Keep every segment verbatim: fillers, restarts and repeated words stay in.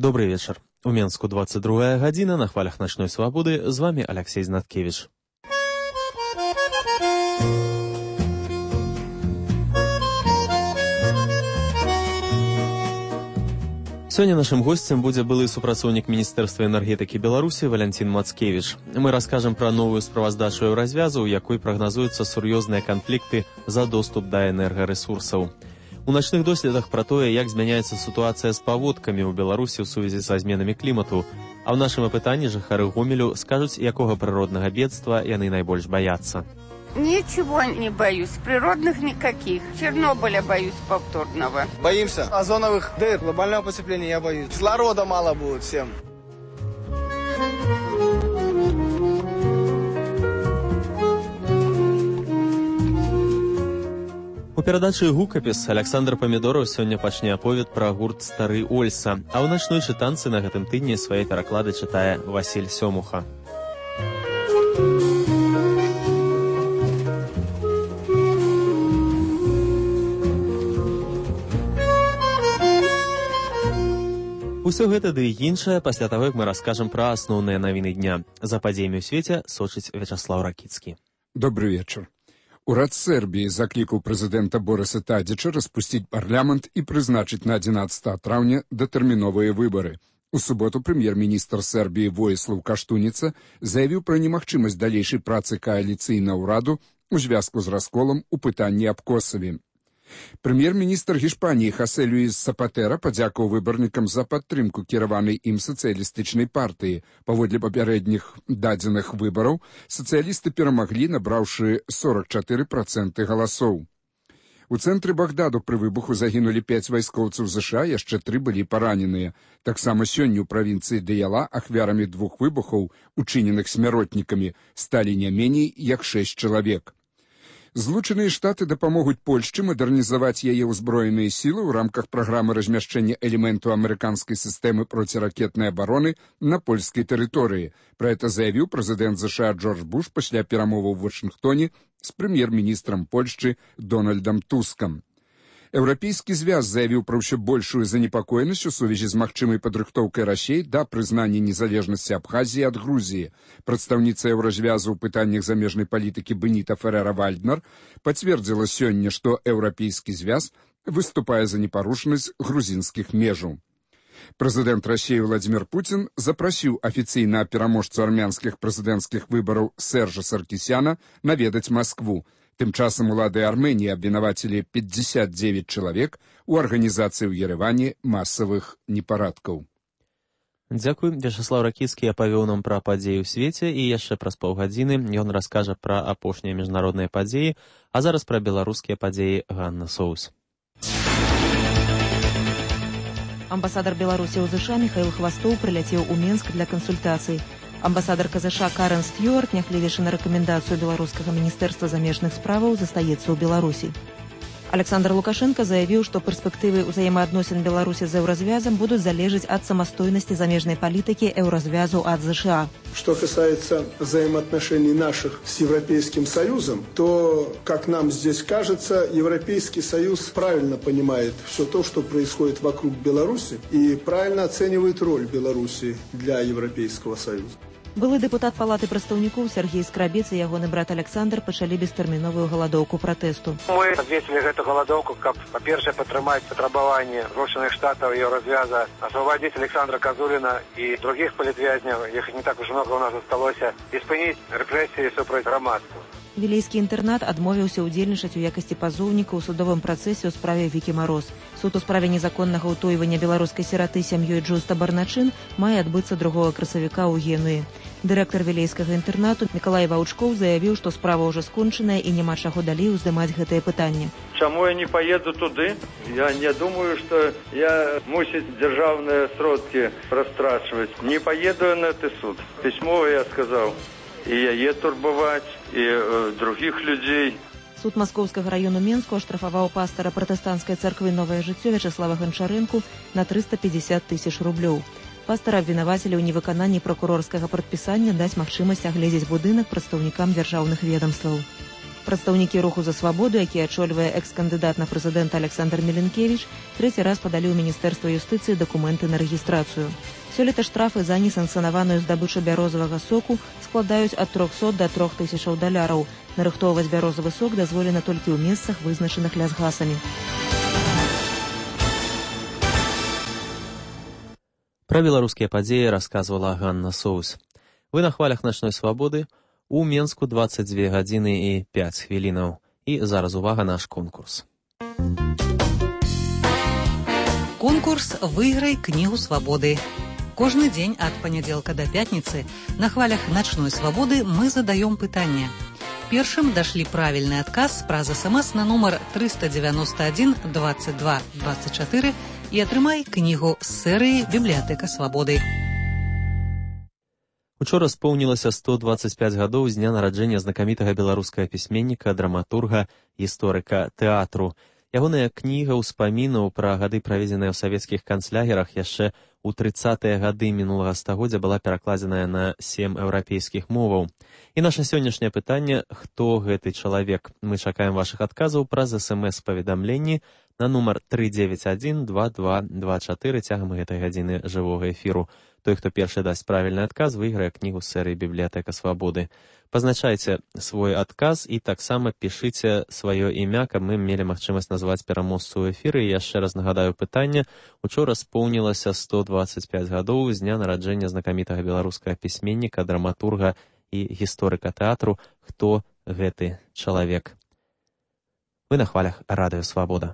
Добрый вечер. У Менску двадцать другая гадзіна, на хвалях начной свободы. З вами Алексей Знаткевич. Сёння нашим гостем будзе былы супрацоўнік Міністэрства энергетыкі Беларусі Валянцін Мацкевіч. Мы раскажам пра новую справаздачу еўразвязу, у якой прагназуюцца сур'ёзныя канфлікты за доступ да энергарэсурсаў. У начных доследах пра тое, як змяняецца сітуацыя з паводкамі ў Беларусі ў сувязі са зменамі клімату, а ў нашым апытанні жыхары Гомелю скажуць, якога прыроднага бедства яны найбольш баяцца. Ничего не боюсь, природных никаких. Чернобыля боюсь повторного. Боимся озоновых дыр, глобального потепления я боюсь. Кислорода мало будет всем. У перадачы «Гукапіс» Александр Памідораў сёння пачне аповед пра гурт «Стары Ольса», а ў начной чытанцы на гэтым тыдні свае пераклады чытае Васіль Сёмуха. Усё гэта ды і іншае пасля таго, як мы раскажам пра асноўныя навіны дня. За падзеямі ў свеце сочыць Вячаслаў Ракіцкі. Добрый вечер. Урад Сербии закликал президента Бориса Тадича распустить парламент и призначить на одиннадцатое траўня датэрміновыя выборы. У суботу премьер-министр Сербии Воислав Каштуница заявил про немагчымасць далейшай працы коалиции на ураду у звязку з расколам у пытанні аб Косове. Прэм'ер-міністр Гішпаніі Хасе Люіс Сапатэра падзякаваў выбарнікам за падтрымку кіраванай ім сацыялістычнай партыі. Паводле папярэдніх дадзеных выбараў, сацыялісты перамаглі, набраўшы сорок чатыры працэнты галасоў. У цэнтры Багдаду пры выбуху загінулі пяць вайскоўцаў ЗША, яшчэ тры былі параненыя. Таксама сёння ў правінцыі Дыяла ахвярамі двух выбухаў, учыненых смяротнікамі, сталі не меней як шэсць чалавек. Злучаныя Штаты дапамогуць Польшчы мадэрнізаваць яе ўзброеныя сілы ў рамках праграмы размяшчэння элементу амерыканскай сістэмы проціракетнай абароны на польскай тэрыторыі. Пра гэта заявіў прэзідэнт ЗША Джордж Буш пасля перамоваў у Вашынгтоне з прэм'ер-міністрам Польшчы Дональдам Тускам. Еўрапейскі звяз заявіў пра ўсё большую занепакоенасць у сувязі з магчымай падрыхтоўкай Расіі да прызнання незалежнасці Абхазіі ад Грузіі. Прадстаўніца еўразвязу ў пытаннях замежнай палітыкі Беніта Ферера-Вальднер пацвердзіла сёння, што еўрапейскі звяз выступае за непарушнасць грузінскіх межаў. Прэзідэнт Расіі Владзімір Пуцін запрасіў афіцыйна пераможцу армянскіх прэзідэнцкіх выбараў Сержа Саркісяна наведаць Маскву. Тым часам улады Арменіі абвінавацілі пятьдесят девять чалавек у арганізацыі ў Ерэване масавых непарадкаў. Дзякуй. Вячаслаў Ракіцкі апавёў нам пра падзеі ў свеце, і яшчэ праз паўгадзіны ён раскажа пра апошнія міжнародныя падзеі, а зараз пра беларускія падзеі Ганна Соус. Амбасадар Беларусі ў ЗША Міхаіл Хвастоў прыляцеў у Менск для кансультацый. Амбасадарка ЗША Карен Стюарт, нягледзячы на рэкамендацыю беларускага міністэрства замежных справаў, застаецца ў Беларусі. Александр Лукашенко заявіў, што перспектывы ўзаемаадносін Беларусі з еўразвязам будуць залежаць ад самастойнасці замежнай палітыкі еўразвязу ад ЗША. Что касается взаимоотношений наших с Европейским Союзом, то, как нам здесь кажется, Европейский Союз правильно понимает все то, что происходит вокруг Беларуси, и правильно оценивает роль Беларуси для Европейского Союза. Былы дэпутат палаты прадстаўнікоў Сергей Скрабец і ягоны брат Александр пачалі бестэрміновую галадоўку пратэсту. Мы абвесілі гэту галадоўку, каб, па-першае, падтрымаць патрабаванні Злучаных Штатаў і Еўразвяза асвабодзіць Александра Казуліна і другіх палітвязняў, іх не так уж много у нас засталося, і спыніць рэпрэсіі супраць грамадства. Вілейскі інтэрнат адмовіўся ўдзельнічаць у якасці пазоўніка ў судовым працэсе ў справе Вікі Мароз. Суд у справе незаконнага ўтойвання беларускай сіраты сям'ёй Джуста Барначын мае адбыцца другога красавіка ў Генуі. Дырэктар вілейскага інтэрнату Мікалай Ваўчкоў заявіў, што справа ўжо скончаная і няма чаго далей уздымаць гэтае пытанне. Чаму я не поеду туды? Я не думаю, што я мусіць дзяржаўныя сродкі растрачваць. Не поеду на гэты суд. Пісьмова я сказаў. І яе турбаваць, і э, другіх людзей. Суд Маскоўскага раёну Менску аштрафаваў пастара пратэстанцкай царквы «Новае жыццё» Вячаслава Ганчарэнку на триста пятьдесят тысяч рублёў. Пастара абвінавацілі ў невыкананні пракурорскага прадпісання даць магчымасць агледзець будынак прадстаўнікам дзяржаўных ведамстваў. Прадстаўнікі руху за свабоду, які ачольвае экс-кандыдат на прэзідэнта Александр Меленкевіч, трэці раз падалі ў Міністэрства юстыцыі дакументы на рэгістрацыю. Сёлета штрафы за несанкцыянаваную здабычу бярозавага соку складаюць ад трохсот да трох тысячаў даляраў. Нарыхтоўваць бярозавы сок дазволена толькі ў месцах, вызначаных лясгасамі. Пра беларускія падзеі расказвала Ганна Соус. Вы на хвалях начной свабоды. У Менску дваццаць дзве гадзіны і пяць хвілінаў. І зараз увага, наш конкурс. Конкурс «Выиграй книгу свободы». Кожны дзень ад панядзелка да пятніцы на хвалях начной свабоды мы задаем пытанне. Першым дашлі правільны адказ праз смс на нумар триста девяносто один двадцать два двадцать четыре і атрымай кнігу з серыі «Бібліятэка свабоды». Учора споўнілася сто дваццаць пяць гадоў з дня нараджэння знакамітага беларускага пісьменніка, драматурга, гісторыка тэатру. Ягоная кніга ўспамінаў пра гады, праведзеныя ў савецкіх канцлягерах, яшчэ ў трыццатыя гады мінулага стагоддзя была перакладзеная на сем еўрапейскіх моваў. І наша сённяшняе пытанне: хто гэты чалавек? Мы чакаем вашых адказаў праз смс-паведамленні на нумар тры дзевяць адзін два два два чатыры цягам гэтай гадзіны жывога эфіру. Той, хто першы дасць правільны адказ, выйграе кнігу з серыі «Бібліятэка свабоды». Пазначайце свой адказ і таксама пішыце сваё імя, каб мы мелі магчымасць назваць пераможцу ў эфіры. І яшчэ раз нагадаю пытанне. Учора споўнілася сто дваццаць пяць гадоў з дня нараджэння знакамітага беларускага пісьменніка, драматурга і гісторыка тэатру. Хто гэты чалавек? Вы на хвалях радыё «Свабода».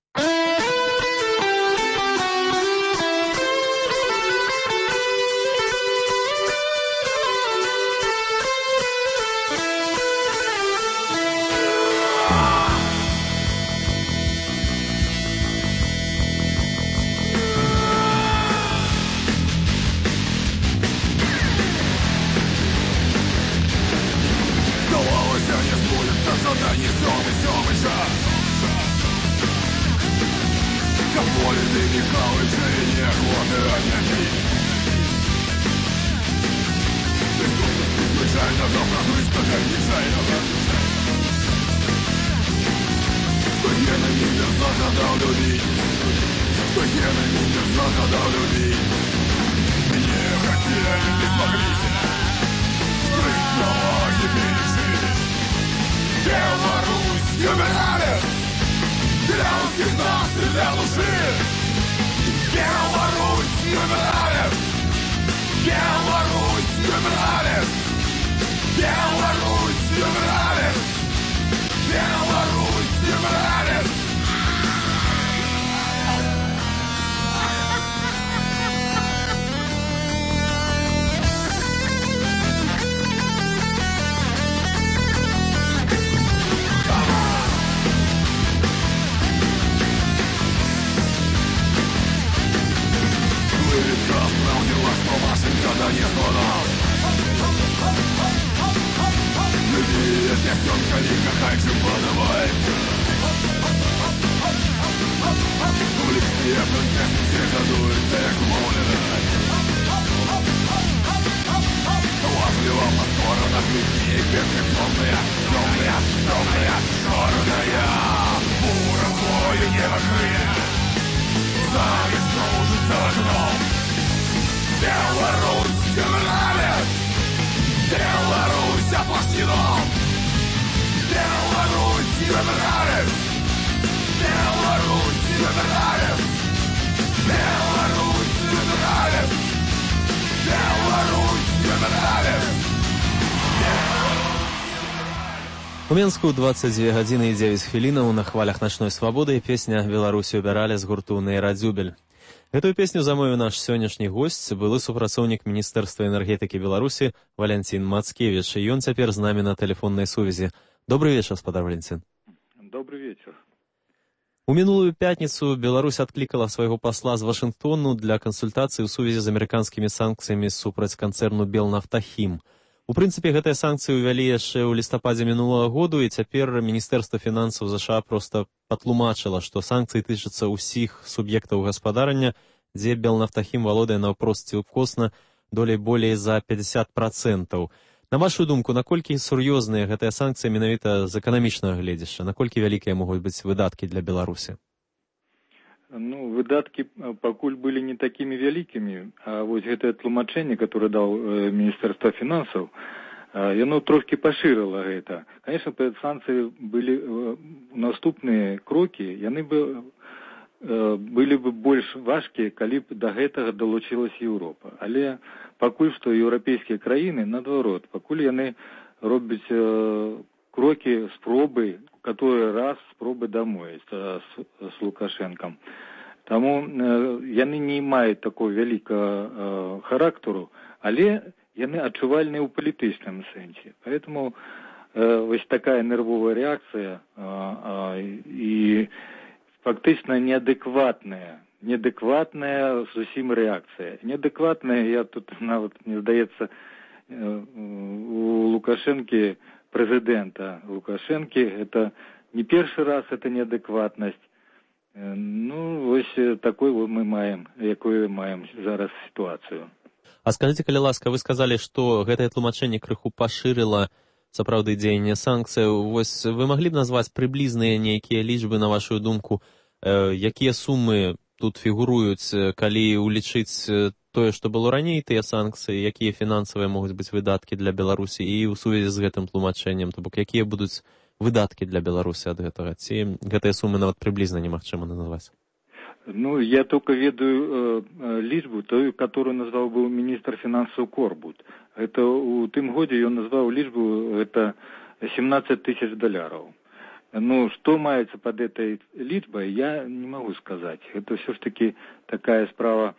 У Менску дваццаць дзве гадзіны і дзевяць хвілінаў на хвалях начной свабоды і песня «Беларусі ўбіралі» з гурту «Нейрадзюбель». Гэтую песню замовіў наш сённяшні госць, былы супрацоўнік Міністэрства энергетыкі Беларусі Валянцін Мацкевіч. І ён цяпер з намі на тэлефоннай сувязі. Добрый вечер, спадар Валянцін. Добрый вечер. У мінулую пятніцу Беларусь адклікала свайго пасла з Вашынгтону для кансультацыі ў сувязі з амерыканскімі санкцыямі супраць канцэрну «Белнафтахім». У прынцыпе, гэтыя санкцыі ўвялі яшчэ ў лістападзе мінулага году, і цяпер Міністэрства фінансаў ЗША проста патлумачыла, што санкцыі тычацца ўсіх суб'ектаў гаспадарання, дзе Белнафтахім валодае наўпрост ці ўкосна долей болей за пятьдесят процентаў. На вашу думку, наколькі сур'ёзныя гэтыя санкцыі менавіта з эканамічнага гледзяшча, наколькі вялікія могуць быць выдаткі для Беларусі? Ну, выдаткі пакуль былі не такімі вялікімі, а вось гэтае тлумачэнне, которое даў э, Міністэрства фінансаў, э, яно трошкі пашырыла гэта. Конечно, перад санкцыі былі э, наступныя крокі, яны бы э, былі бы больш важкія, калі б да гэтага далучылась Еўропа. Але пакуль што еўрапейскія краіны, наадварот, пакуль яны робяць э, крокі, спробы, которые раз спробы дамовіць с, с Лукашенком. Таму э, яны не маюць такого вялікага э, характару, але яны адчувальныя ў палітычным сэнсе. Поэтому э, вось такая нервовая реакция э, э, і фактычна неадэкватная, неадэкватная зусім реакция. Неадэкватная, я тут нават, мне здаецца, э, у Лукашенкі президента Лукашенки, это не перший раз, это неадекватность. Ну, ось такой мы маем, якую маем зараз ситуацию. А скажите, калі ласка, вы сказали, что гэтае тлумачэнне крыху пашырыла сапраўды дзеянне санкцый. Вось вы маглі б назваць прыблізныя нейкія лічбы, на вашу думку, э, якія сумы тут фігуруюць, калі улічыць тое, што было раней, тыя санкцыі, якія фінансавыя могуць быць выдаткі для Беларусі і ў сувязі з гэтым тлумачэннем, то бок якія будуць выдаткі для Беларусі ад гэтага, ці гэтыя сумы нават прыблізна немагчыма назваць? Ну, я только ведаю э, лічбу, тую, которую назваў быў міністр фінансаў Корбут. Это у тым годзе ён назваў лічбу, это семнадцать тысяч доляраў. Ну, что маецца под этой лічбай, я не могу сказать. Это все ж таки такая справа.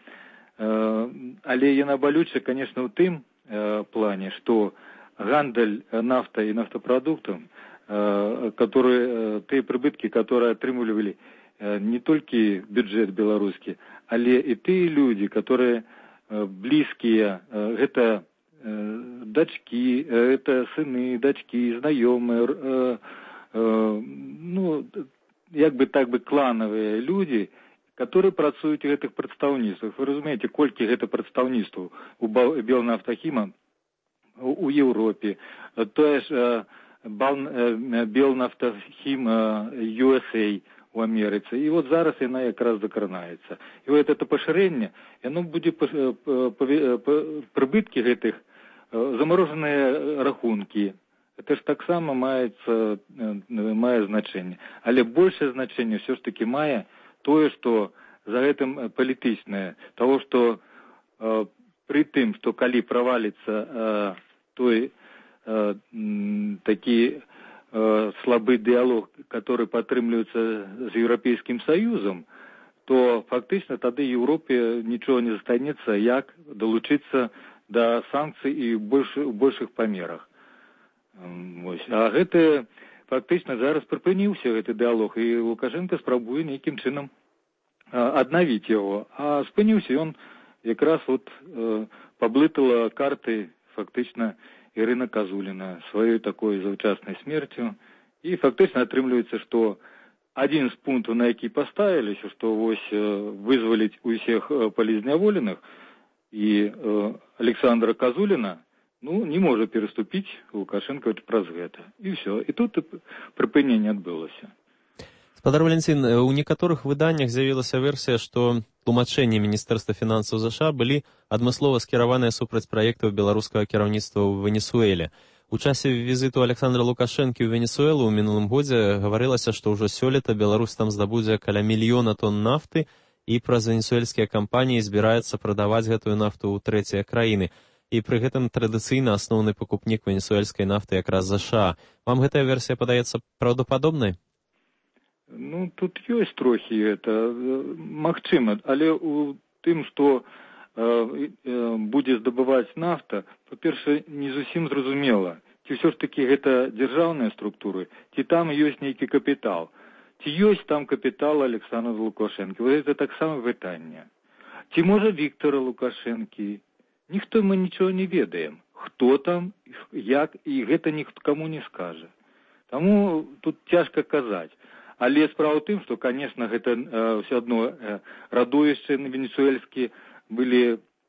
Але яна балючая, конечно, ў тым э, плане, што гандаль нафтай і нафтапрадуктам, э, которые, э, тыя прыбыткі, которые атрымлівалі э, не толькі бюджэт беларускі, але і тыя людзі, которые э, блізкія, э, гэта э, дачкі, э, это сыны, дачкі, знаёмыя, э, э, ну, як бы так бы клановыя людзі, которые працуюць у гэтых прадстаўніцтвах. Вы разумееце, колькі гэта прадстаўніцтваў у Белнафтахіма у Еўропе, тое ж Белнафтахім ю эс эй у Амерыцы. І вот зараз яна якраз закранаецца. І вот это пашырэнне, яно будзе прыбыткі гэтых замарожаныя рахункі. Это ж таксама маецца, мае значэнне. Але большае значэнне все ж таки мае тое, што за гэтым палітычнае, того, што э, пры тым, што калі праваліцца э, той э, такі э, слабы дыялог, который падтрымліваецца з Еўрапейскім Саюзам, то фактычна тады Еўропе нічого не застанецца, як далучыцца да санкцый і больш, у большых памерах. Вось. А гэта фактычна зараз прыпыніўся гэты дыялог, і Лукашенко спрабуе нейкім чынам аднавіць яго. А спыніўся ён якраз вот э, паблытала карты фактычна Ірына Казуліна сваёй такой заўчаснай смерцю. І фактычна атрымліваецца, што адзін з пунктаў, на які паставіліся, што вось э, вызваліць усіх э, палізняволеных і э, Александра Казуліна, ну, не можа пераступіць Лукашенко праз гэта. І ўсё. І тут прыпыненне адбылося. Спадар Валянцін, у некаторых выданнях з'явілася версія, што тлумачэнні Міністэрства фінансаў ЗША былі адмыслова скіраваныя супраць праектаў беларускага кіраўніцтва ў Венесуэле. У часе візіту Александра Лукашэнкі ў Венесуэлу ў мінулым годзе гаварылася, што ўжо сёлета Беларусь там здабудзе каля мільёна тонн нафты, і праз венесуэльскія кампаніі збіраецца прадаваць гэтую нафту ў трэція краіны. І пры гэтым традыцыйна асноўны пакупнік венесуэльскай нафты якраз ЗША. Вам гэтая версія падаецца праўдападобнай? Ну, тут ёсць трохі гэта, магчыма, але у тым, што э, э, будзе здабываць нафта, па-першае, не зусім зразумела, ці ўсё ж такі гэта дзяржаўныя структуры, ці там ёсць нейкі капітал, ці ёсць там капітал Александра Лукашэнкі. Вот гэта таксама пытанне. Ці можа Віктора Лукашэнкі? Ніхто мы нічого не ведаем, хто там, як, і гэта ніхто каму не скажа. Таму тут цяжка казаць. Але справа ў тым, што, конечно, гэта э, все адно э, радовішчы венесуэльскія былі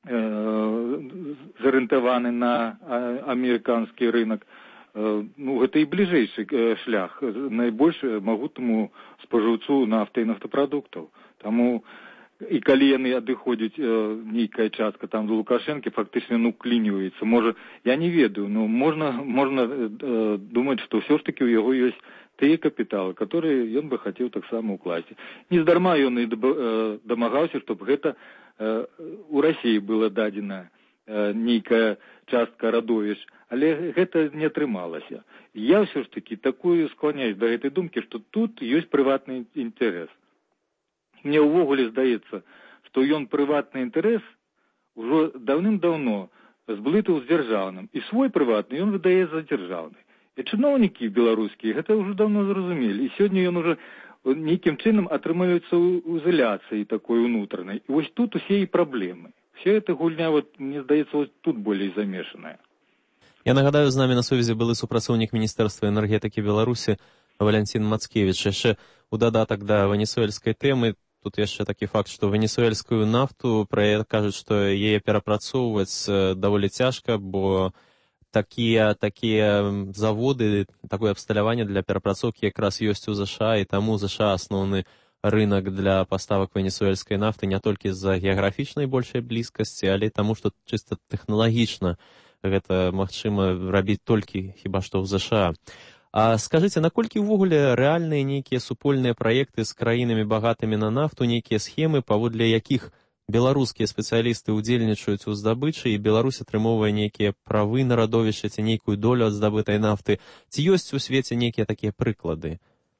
зарыентаваны на амерыканскі рынок. Ну, гэта і бліжэйшы шлях найбольш магутнаму спажыўцу нафты і нафтапрадуктаў. Таму і калі яны адыходзяць нейкая частка там до Лукашэнкі, фактычна ну клініваецца. Можа, я не ведаю, но можна, можна думаць, што ўсё ж такі ў яго ёсць тыя капіталы, которые ён бы хацеў таксама ўкласці. Нездарма ён і дамагаўся, чтоб гэта у Расіі была дадзена нейкая частка радовішч, але гэта не атрымалася. Я ўсё ж такі такую склоняюсь да гэтай думкі, што тут ёсць прыватны інтарэс. Мне ўвогуле здаецца, што ён прыватны інтарэс ужо даўным-даўно зблытаў з дзяржаўным, і свой прыватны ён выдае за дзяржаўны. І чыноўнікі беларускія гэта ўжо даўно зразумелі, і сёння ён уже нейкім чынам атрымліваецца ў ізаляцыі такой унутранай. І вось тут усе і праблемы. Вся эта гульня, вот, мне здаецца, вот тут болей замешаная. Я нагадаю, з намі на сувязі былы супрацоўнік Міністэрства энергетыкі Беларусі Валянцін Мацкевіч. Яшчэ у дадатак да венесуэльскай тэмы, тут яшчэ такі факт, што венесуэльскую нафту, пра яе кажуць, што яе перапрацоўваць даволі цяжка, бо такія, такія заводы, такое абсталяванне для перапрацоўкі якраз ёсць у ЗША, і таму ЗША асноўны рынок для паставак венесуэльскай нафты не толькі з-за геаграфічнай большай блізкасці, але таму, што чыста тэхналагічна гэта магчыма рабіць толькі хіба што ў ЗША. А скажыце, наколькі ўвогуле рэальныя нейкія супольныя праекты з краінамі багатымі на нафту, нейкія схемы, паводле якіх беларускія спецыялісты ўдзельнічаюць у здабычы, і Беларусь атрымоўвае нейкія правы на радовішча ці нейкую долю ад здабытай нафты? Ці ёсць у свеце нейкія такія прыклады?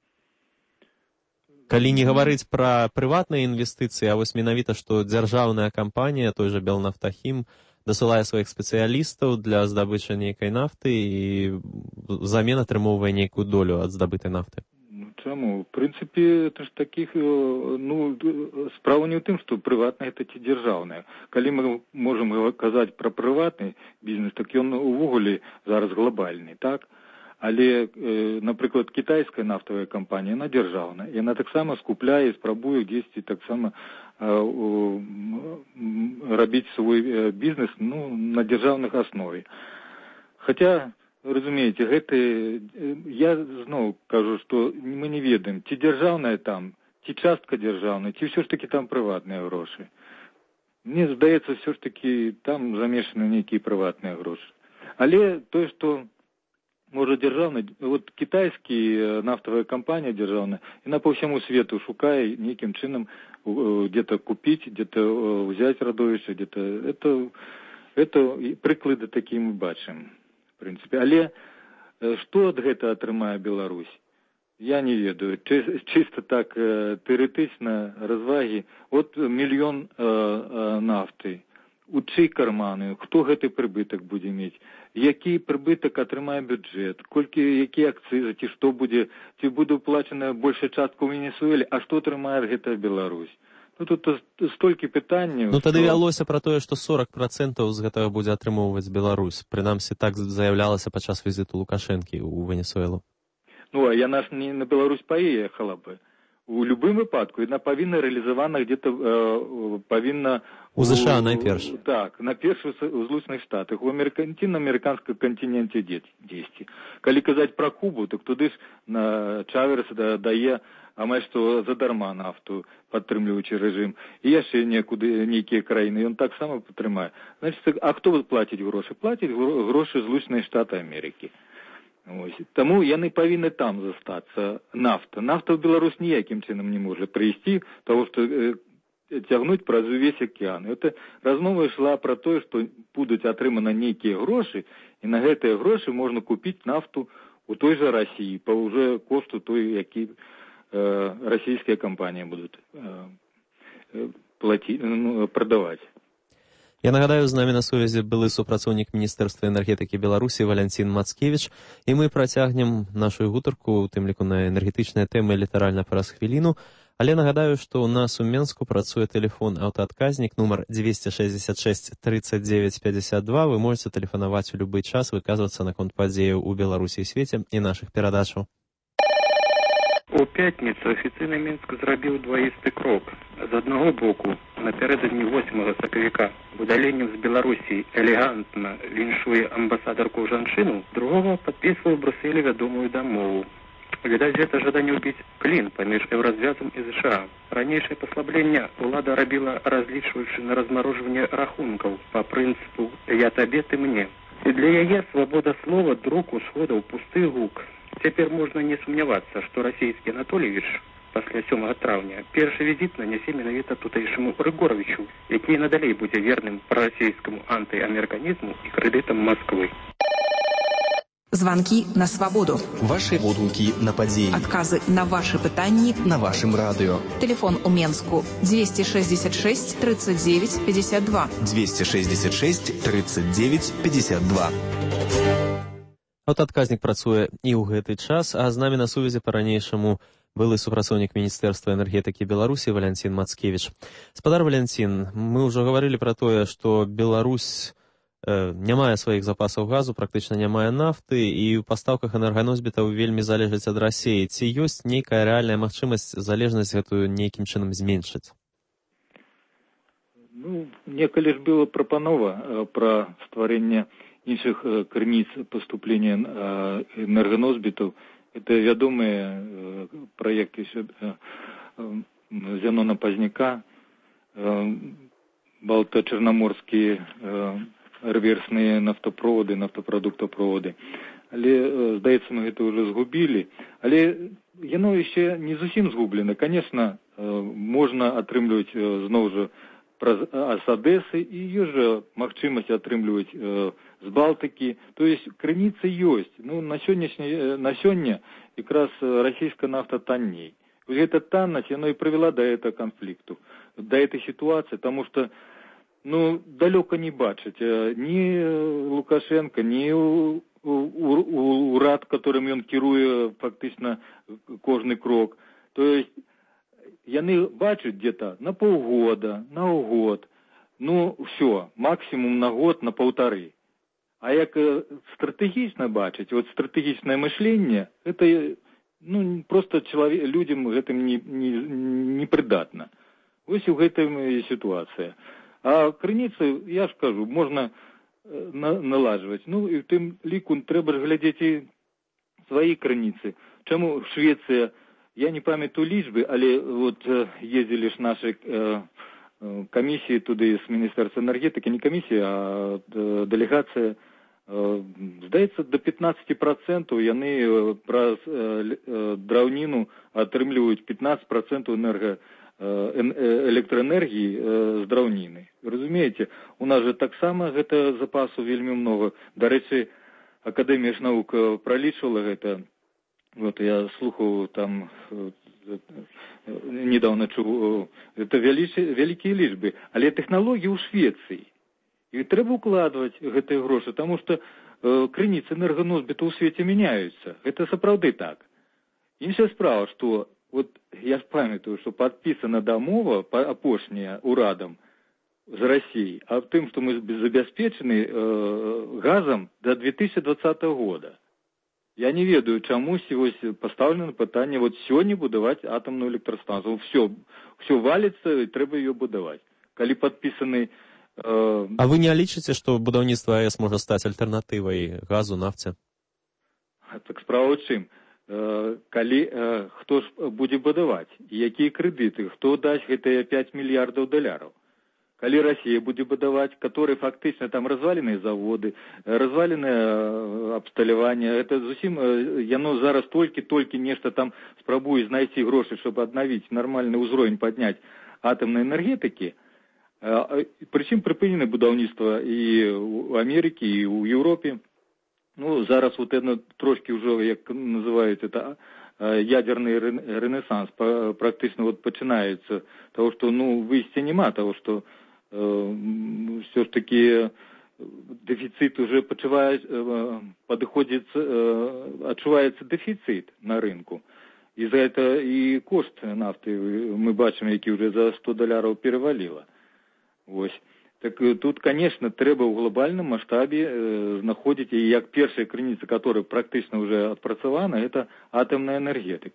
Калі не гаварыць пра прыватныя інвестыцыі, а вось менавіта, што дзяржаўная кампанія, той жа Белнафтахім, дасылае сваіх спецыялістаў для здабычы нейкай нафты і взамен атрымоўвае нейкую долю ад здабытай нафты. Ну, чаму? В прынцыпе, это ж такіх, ну, справа не ў тым, што прыватнае гэта ці дзяржаўнае. Калі мы можам казаць пра прыватны бізнес, так ён увогуле зараз глобальны, так? Але, э, напрыклад, кітайская нафтавая кампанія, яна дзяржаўная. Яна таксама скупляе і спрабуе дзесьці таксама э, э, рабіць свой э, бізнес ну, на дзяржаўных аснове. Хаця, разумееце, гэта, э, я зноў кажу, што мы не ведаем, ці дзяржаўная там, ці частка дзяржаўная, ці ўсё ж такі там прыватныя грошы. Мне здаецца, ўсё ж такі там замешаны нейкія прыватныя грошы. Але тое, што можа дзяржаўная, вот кітайскі нафтавая кампанія дзяржаўная, яна по ўсяму свету шукае нейкім чынам где-то купіць, где-то взять радовішча, где-то это, это прыклады такія мы бачым, в прынцыпе. Але што ад гэта атрымае Беларусь? Я не ведаю. Чыста так тэарэтычна развагі. От мільён нафты. У чый карманы? Хто гэты прыбытак будзе мець? Які прыбытак атрымае бюджэт? Колькі, якія акцызы? Ці што будзе? Ці будзе уплачана большая частка ў Венесуэле? А што атрымае гэта Беларусь? Ну, тут столькі пытанняў. Ну, тады вялося пра тое, што сорок процентаў з гэтага будзе атрымоўваць Беларусь. Прынамсі, так заяўлялася падчас візіту Лукашэнкі ў Венесуэлу. Ну, а яна ж не на Беларусь паехала бы. У любым выпадку яна павінна рэалізавана где-то э, павінна у ЗША найперш. Так, на першых у Злучаных Штатах, у амерыканскім кантиненте дзесьці. Калі казаць пра Кубу, так туды ж на Чаверс да, дае амаль што задарма нафту, падтрымліваючы рэжым. І яшчэ некуды нейкія краіны ён таксама падтрымае. Значыць, а хто плаціць грошы? Плаціць грошы Злучаныя Штаты Амерыкі. Ось. Таму яны павінны там застацца. Нафта. Нафта ў Беларусь ніякім чынам не можа прыйсці, тому што э, цягнуць праз увесь акеан. Это размова ішла пра тое, што будуць атрыманы нейкія грошы, і на гэтыя грошы можна купіць нафту у той жа Расіі, па ўжо кошту той, які э, расійскія кампаніі будуць э, плаці, ну, прадаваць. Я нагадаю, з намі на сувязі былы супрацоўнік Міністэрства энергетыкі Беларусі Валянцін Мацкевіч, і мы працягнем нашу гутарку, у тым ліку на энергетычныя тэмы літаральна праз хвіліну, але нагадаю, што ў нас у Менску працуе тэлефон аўтаадказнік нумар двести шестьдесят шесть тридцать девять пятьдесят два. Вы можете тэлефанаваць у любы час, выказвацца наконт падзеяў у Беларусі і свеце і нашых перадачаў. У У пятніцу афіцыйны Мінск зрабіў дваісты крок. З аднаго боку, напярэдадні восьмага сакавіка выдаленнем з Беларусі элегантна віншуе амбасадарку жанчыну, другого падпісвае ў Брюсселі вядомую дамову. Відаць, гэта жаданне ўбіць клін паміж еўразвязам і ЗША. Ранейшае паслабленне ўлада рабіла, разлічваючы на размарожванне рахункаў па прынцыпу «я табе, ты мне». І для яе свабода слова, друку, сходаў, пусты гук. Цяпер можна не сумнявацца, што расійскі Анатолійевіч пасля сёмага траўня першы візіт нанясе менавіта тутэйшаму Рыгоровичу, які надалей будзе верным прарасійскаму антыамерыканізму і крэдытам Масквы. Звонки на свободу. Ваши водгуки на подзеи. Отказы на ваши пытанни на вашем радио. Телефон у Менску двести шестьдесят шесть тридцать девять пятьдесят два. двести шестьдесят шесть тридцать девять пятьдесят два. От адказнік працуе і ў гэты час, а з намі на сувязі па-ранейшаму былы супрацоўнік Міністэрства энергетыкі Беларусі Валянцін Мацкевіч. Спадар Валянцін, мы ўжо гаварылі пра тое, што Беларусь э, не мае сваіх запасаў газу, практычна не мае нафты, і ў пастаўках энерганосьбітаў вельмі залежаць ад Расіі. Ці ёсць нейкая рэальная магчымасць залежнасць гэтую нейкім чынам зменшыць? Ну, некалі ж была прапанова пра стварэнне іншых крыніц паступлення энерганосбітаў. Это вядомыя праекты Зянона Пазняка, балта-чарнаморскія рэверсныя нафтаправоды, нафтапрадуктаправоды. Але, здаецца, мы гэта ўжо згубілі. Але яно яшчэ не зусім згублена. Канешне, можна атрымліваць зноў жа з Адэсы, і ёсць жа магчымасць атрымліваць э, з Балтыкі. То есть крыніцы ёсць. Ну, на сённяшні, на сёння якраз расійская нафта танней. Гэта таннасць, яно і прывяла да этого канфлікту, да этой ситуации, потому что, ну, далёка не бачыць ні Лукашенко, ні урад, которым ён кіруе фактычна кожны крок. То есть яны бачаць где-то на полгода, на год, ну, все, максимум на год, на полторы. А як стратэгічна бачыць, вот стратэгічнае мышленне, это, ну, просто человек, людям гэтым не, не, не придатно. Вось у гэтай ситуация. А крыніцы, я ж кажу, можна на, налажваць. Ну, і в тым ліку трэба ж глядзець і свае крыніцы. Чаму Швецыя, я не памятаю лічбы, але вот ездили ж наши э, комиссии туды с Министерства энергетики, не комиссия, а э, делегация, э, здаецца, до пятнадцати процентов яны праз э, э, драўніну атрымліваюць пятнадцать процентов энерго, э, электроэнергии э, з драўніны. Разумееце, у нас же таксама гэта запасу вельмі много. Дарэчы, Акадэмія ж навук пролічвала гэта. Вот я слухаў там недавно чуў, это вялікія лічбы, але тэхналогіі ў Швецыі. І трэба укладваць гэтыя грошы, таму што э, крыніцы энерганосбіту ў свеце мяняюцца. Гэта сапраўды так. Іншая справа, што вот я ж памятаю, што падпісана дамова апошняя урадам з Расіі, а в тым, што мы забяспечаны э, газам до две тысячи двадцатого года. Я не ведаю, чаму сегодня поставлено пытанне вот сёння будаваць атомную электростанцию. Все, все валится, и трэба ее будаваць. Калі подписаны... Э... А вы не лічыце, што будаўніцтва АЭС можа стаць альтэрнатывай газу, нафце? Так справа ў чым? Э, калі, э, хто ж будзе будаваць? Якія крэдыты? Хто дасць гэтыя пять мільярдаў даляраў? Калі Россия будет будаваць, которые фактично там разваленные заводы, разваленное абсталяванне, это зусім, яно зараз толькі-толькі нешта там спрабуе знайсці грошы, чтобы аднавіць нормальны ўзровень падняць атомной энергетики. Причем припынены будаўніцтва и у Америки, и у Европе. Ну, зараз вот это трошки уже, як называют это, ядерный ренессанс практично вот пачынаецца того, что, ну, выйсця нема, того, что все ж таки дефицит уже почувает, подходит, отчувается дефицит на рынку. И за это и кошт нафты мы бачим, які уже за сто долларов перевалило. Ось. Так тут, конечно, трэба ў глобальным масштабе э, знаходзіць, і як першая крыніца, которая практычна уже адпрацавана, это атомная энергетика.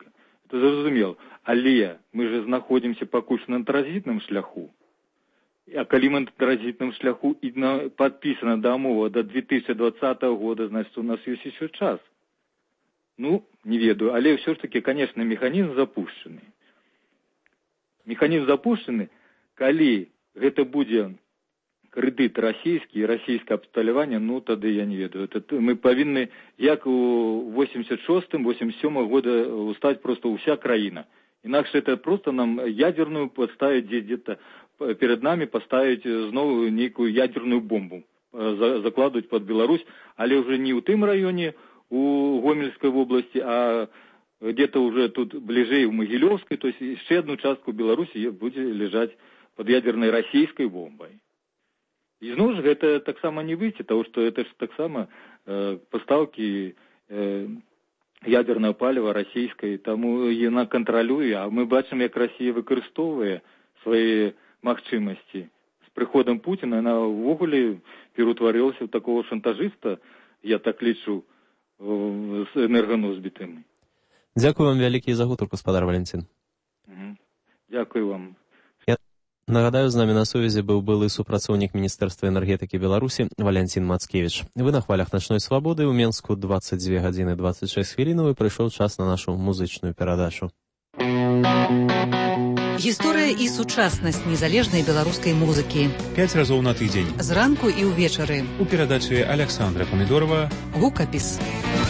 то зразумела. Але мы же знаходзімся пакуль на транзітным шляху. А калі мы на транзітным шляху і на, падпісана дамова до две тысячи двадцатого года, значит, у нас есть еще час. Ну, не ведаю, але все ж таки, конечно, механизм запущены. Механизм запущены, калі гэта будзе крэдыт расійскі і расійскае абсталяванне, ну, тады я не ведаю. Это мы павінны, як у восемьдесят шестом восемьдесят седьмом года устать просто уся краіна. Інакш это просто нам ядерную поставить где-то перед нами, поставить знову некую ядерную бомбу, закладывать под Беларусь, але уже не у тым районе, у Гомельской области, а где-то уже тут ближе в Могилевской, то есть еще одну частку Беларуси будет лежать под ядерной российской бомбой. И зноў ж гэта таксама не выйти, потому что это же таксама э, поставки э, ядерного палива российской, тому яна контролюе, а мы бачим, як Россия выкарыстоўвае свои магчымасці. С приходом Путина она ўвогуле пераўтварылася ў такого шантажиста, я так лічу, э, с энерганосбітамі. Дзякую вам вялікі за гутарку, гаспадар Валянцін. Угу. Дзякую вам. Нагадаю, з намі на сувязі быў былы супрацоўнік Міністэрства энергетыкі Беларусі Валянцін Мацкевіч. Вы на хвалях начной свабоды ў Менску двадцать две гадзіны двадцать шесть хвілінаў і прыйшоў час на нашу музычную перадачу. Гісторыя і сучаснасць незалежнай беларускай музыкі. Пяць разоў на тыдзень. Зранку і ўвечары. У перадачы Александра Памідорова. Гукапіс.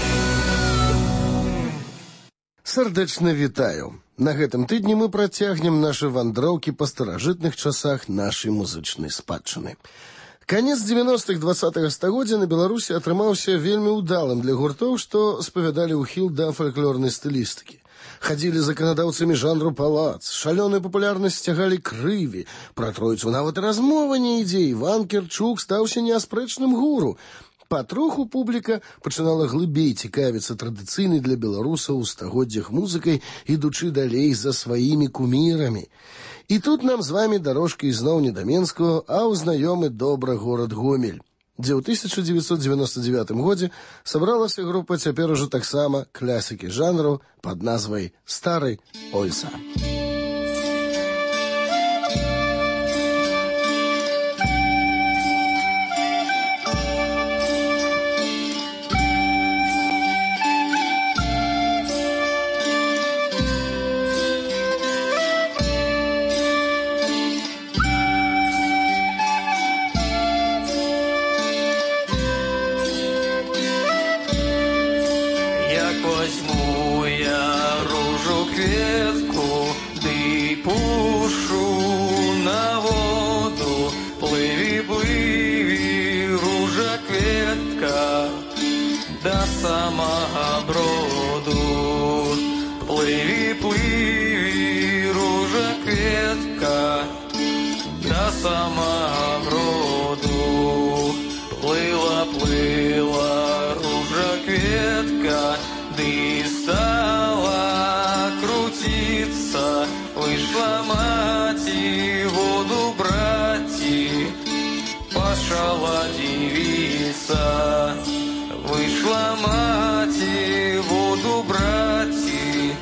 Сардэчна вітаю. На гэтым тыдні мы працягнем нашы вандроўкі па старажытных часах нашай музычнай спадчыны. Канец дзевяностых двадцатага стагоддзя на Беларусі атрымаўся вельмі ўдалым для гуртоў, што спавядалі ўхіл да фальклорнай стылістыкі. Хадзілі заканадаўцамі жанру палац, шалёную папулярнасць сцягалі крыві, пра тройцу нават і размова не ідзе, Іван Керчук стаўся неаспрэчным гуру. Патроху публіка пачынала глыбей цікавіцца традыцыйнай для беларусаў у стагоддзях музыкай, ідучы далей за сваімі кумірамі. І тут нам з вамі дарожка ізноў не да Менскага, а ў знаёмы добра горад Гомель, дзе ў тысяча дзевяцьсот дзевяносто девятым годзе сабралася група цяпер ужо таксама класікі жанру пад назвай «Стары Ольса». Самого броду плыви, плыви, ружа кветка до самого броду. Плыла, плыла ружа кветка, да и стала крутиться. Вышла мать и воду брать, пошла девица. Вышла мать и воду брать,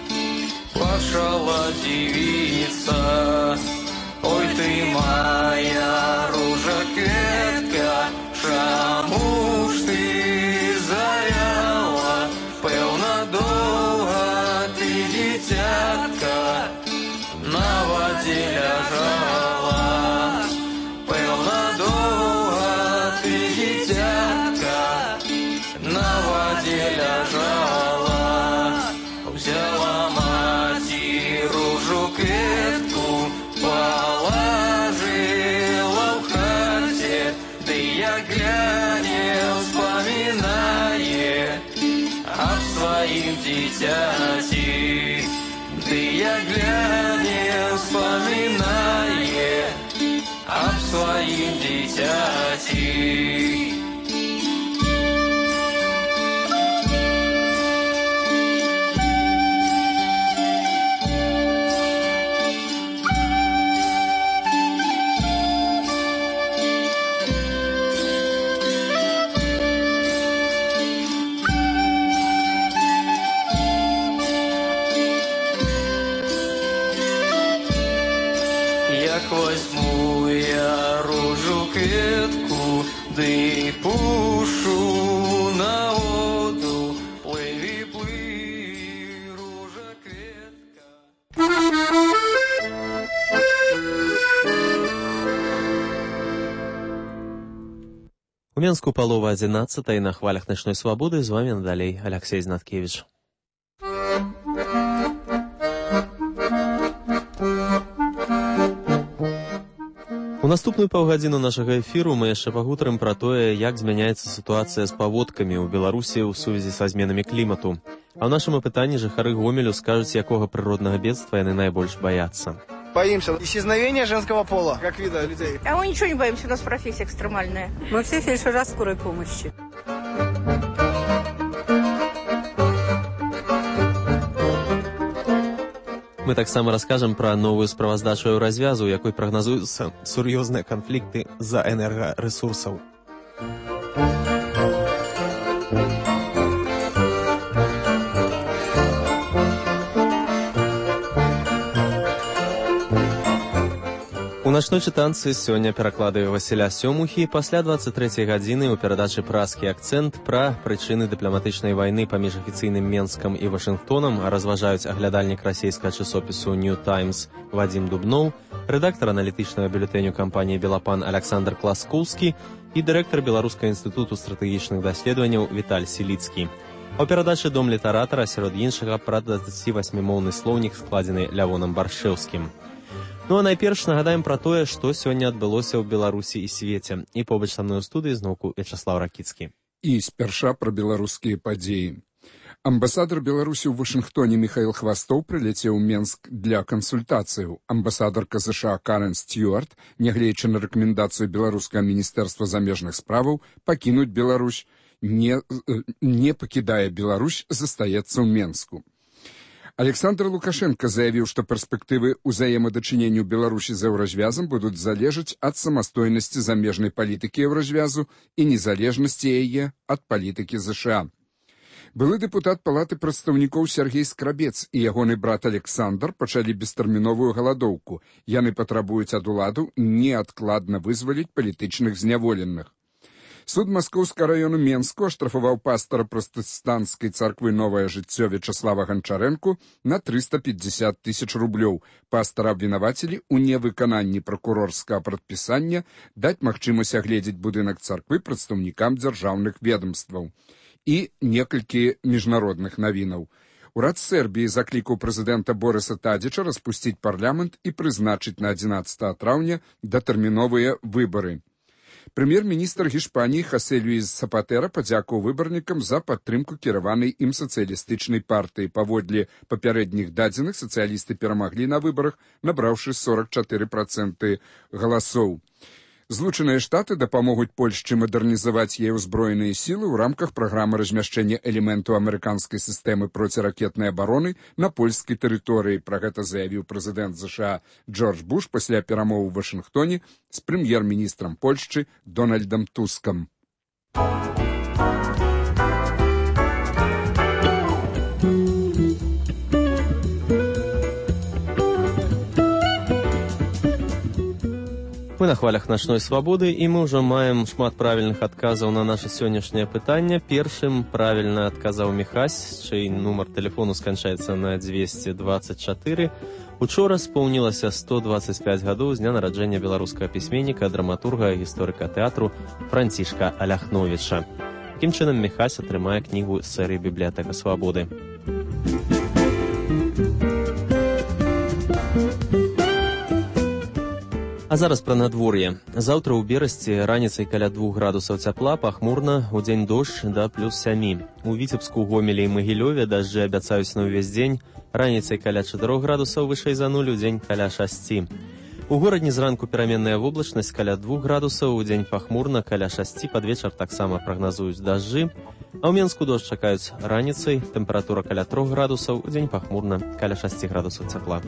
пошла девица. Ой ты моя ружа кветка, чаму ж ты завяла? Пэўна доўга ты, дзіцятка, на вадзе ляжала. Пэўна доўга ты, дзіцятка, на воде лежала. Взяла мать и ружу кветку, положила в хате, да я гляне вспоминае об своим дитяти. Да я гляне вспоминае об своим дитяти. возьму я ружу кветку, да и пушу на воду. Плыви, плыви, ружа кветка. У Менску палова адзінаццатай на хвалях начной свабоды. З вами надалей Алексей Знаткевич. У наступную паўгадзіну нашага эфіру мы яшчэ пагутарым пра тое, як змяняецца сітуацыя з паводкамі ў Беларусі ў сувязі са зменамі клімату. А ў нашым апытанні жыхары Гомелю скажуць, якога прыроднага бедства яны найбольш боятся. Боимся исчезновения женского пола, как вида людей. А мы ничего не боимся, у нас профессия экстремальная. Мы все фельдшера скорой помощи. Мы таксама раскажам пра новую справаздачу Еўразвязу, у якой прагназуюцца сур'ёзныя канфлікты з-за энергарэсурсаў. У начной чытанцы сёння пераклады Васіля Сёмухі. Пасля дваццаць трэцяй гадзіны ў перадачы «Празкі акцэнт» пра прычыны дыпламатычнай вайны паміж афіцыйным Менскам і Вашынгтонам разважаюць аглядальнік расійскага часопісу «Нью Таймс» Вадзім Дубноў, рэдактар аналітычнага бюлетэню кампаніі «Белапан» Александр Класкоўскі і дырэктар Беларускага інстытуту стратэгічных даследаванняў Віталь Сіліцкі. А ў перадачы «Дом літаратара» сярод іншага пра дваццацівасьмімоўны слоўнік, складзены Лявонам Баршэўскім. Ну а найперш нагадаем пра тое, што сёння адбылося ў Беларусі і свеце. І побач са мной у студыі зноўку Вячаслав Ракіцкі. І спярша пра беларускія падзеі. Амбасадар Беларусі ў Вашынгтоне Михаил Хвастоў прыляцеў у Менск для кансультацыяў. Амбасадарка ЗША Карен Стюарт, нягледзячы на рэкамендацыю беларускага міністэрства замежных справаў пакінуць Беларусь, не, не пакідае Беларусь, застаецца ў Менску. Александр Лукашенко заявіў, што перспектывы ўзаемадачынення Беларусі з Еўразвязам будуць залежаць ад самастойнасці замежнай палітыкі Еўразвязу і незалежнасці яе ад палітыкі ЗША. Былы дэпутат Палаты прадстаўнікоў Сергей Скрабец і ягоны брат Александр пачалі бестэрміновую галадоўку. Яны патрабуюць ад уладу неадкладна вызваліць палітычных зняволеных. Суд Маскоўскага раёну Менску аштрафаваў пастара пратэстанцкай царквы «Новае жыццё» Вячаслава Ганчарэнку на трыста пятьдесят тысяч рублёў. Пастара абвінавацілі ў невыкананні пракурорскага прадпісання даць магчымасць агледзець будынак царквы прадстаўнікам дзяржаўных ведомстваў. І некалькі міжнародных навінаў. Урад Сербіі заклікаў прэзідэнта Борыса Тадзіча распусціць парламент і прызначыць на адзінаццатага траўня датэрміновыя выбары. Прэм'ер-міністр Гішпаніі Хасе Люіс Сапатэра падзякуваў выбарнікам за падтрымку кіраванай ім сацыялістычнай партыі. Паводле папярэдніх дадзеных, сацыялісты перамаглі на выбарах, набраўшы сорок чатыры працэнты галасоў. Злучаныя Штаты дапамогуць Польшчы мадэрнізаваць яе ўзброеныя сілы ў рамках праграмы размяшчэння элементаў амерыканскай сістэмы проціракетнай абароны на польскай тэрыторыі. Пра гэта заявіў прэзідэнт ЗША Джордж Буш пасля перамоў у Вашынгтоне з прэм'ер-міністрам Польшчы Дональдам Тускам. Мы на хвалях начной свабоды, і мы ўжо маем шмат правільных адказаў на наша сённяшняе пытанне. Першым правільна адказаў Міхась, чый нумар тэлефону сканчаецца на дзвесце дваццаць чатыры. Учора споўнілася сто дваццаць пяць гадоў з дня нараджэння беларускага пісьменніка, драматурга і гісторыка тэатру Францішка Аляхновіча. Такім чынам Міхась атрымае кнігу з серыі «Бібліятэка свабоды». А зараз пра надвор'е. Заўтра ў Берасці раніцай каля двух градусаў цяпла, пахмурна, удзень дождж да плюс сямі. У Віцебску, Гомелі і Магілёве дажджы абяцаюць на ўвесь дзень, раніцай каля чатырох градусаў вышэй за нуль, удзень каля шасці. У горадні зранку пераменная воблачнасць каля двух градусаў, удзень пахмурна, каля шасці, пад вечар таксама прагназуюць дажджы. А ў Менску дождж чакаюць раніцай, тэмпература каля трох градусаў, удзень пахмурна, каля шасці градусаў цяпла.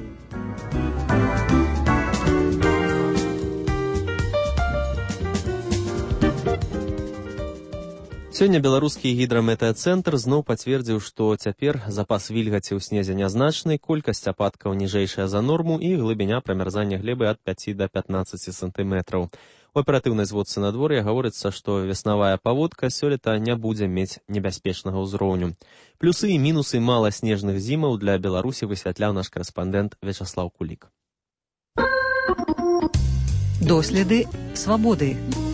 Сёння беларускі гідраметэацэнтр зноў пацвердзіў, што цяпер запас вільгаці ў снезе нязначны, колькасць ападкаў ніжэйшая за норму і глыбіня прамярзання глебы ад пяці да пятнаццаці сантыметраў. У аператыўнай зводцы надвор'я гаворыцца, што веснавая паводка сёлета не будзе мець небяспечнага ўзроўню. Плюсы і мінусы мала снежных зімаў для Беларусі высвятляў наш карэспандэнт Вячаслаў Кулік. Доследы свабоды.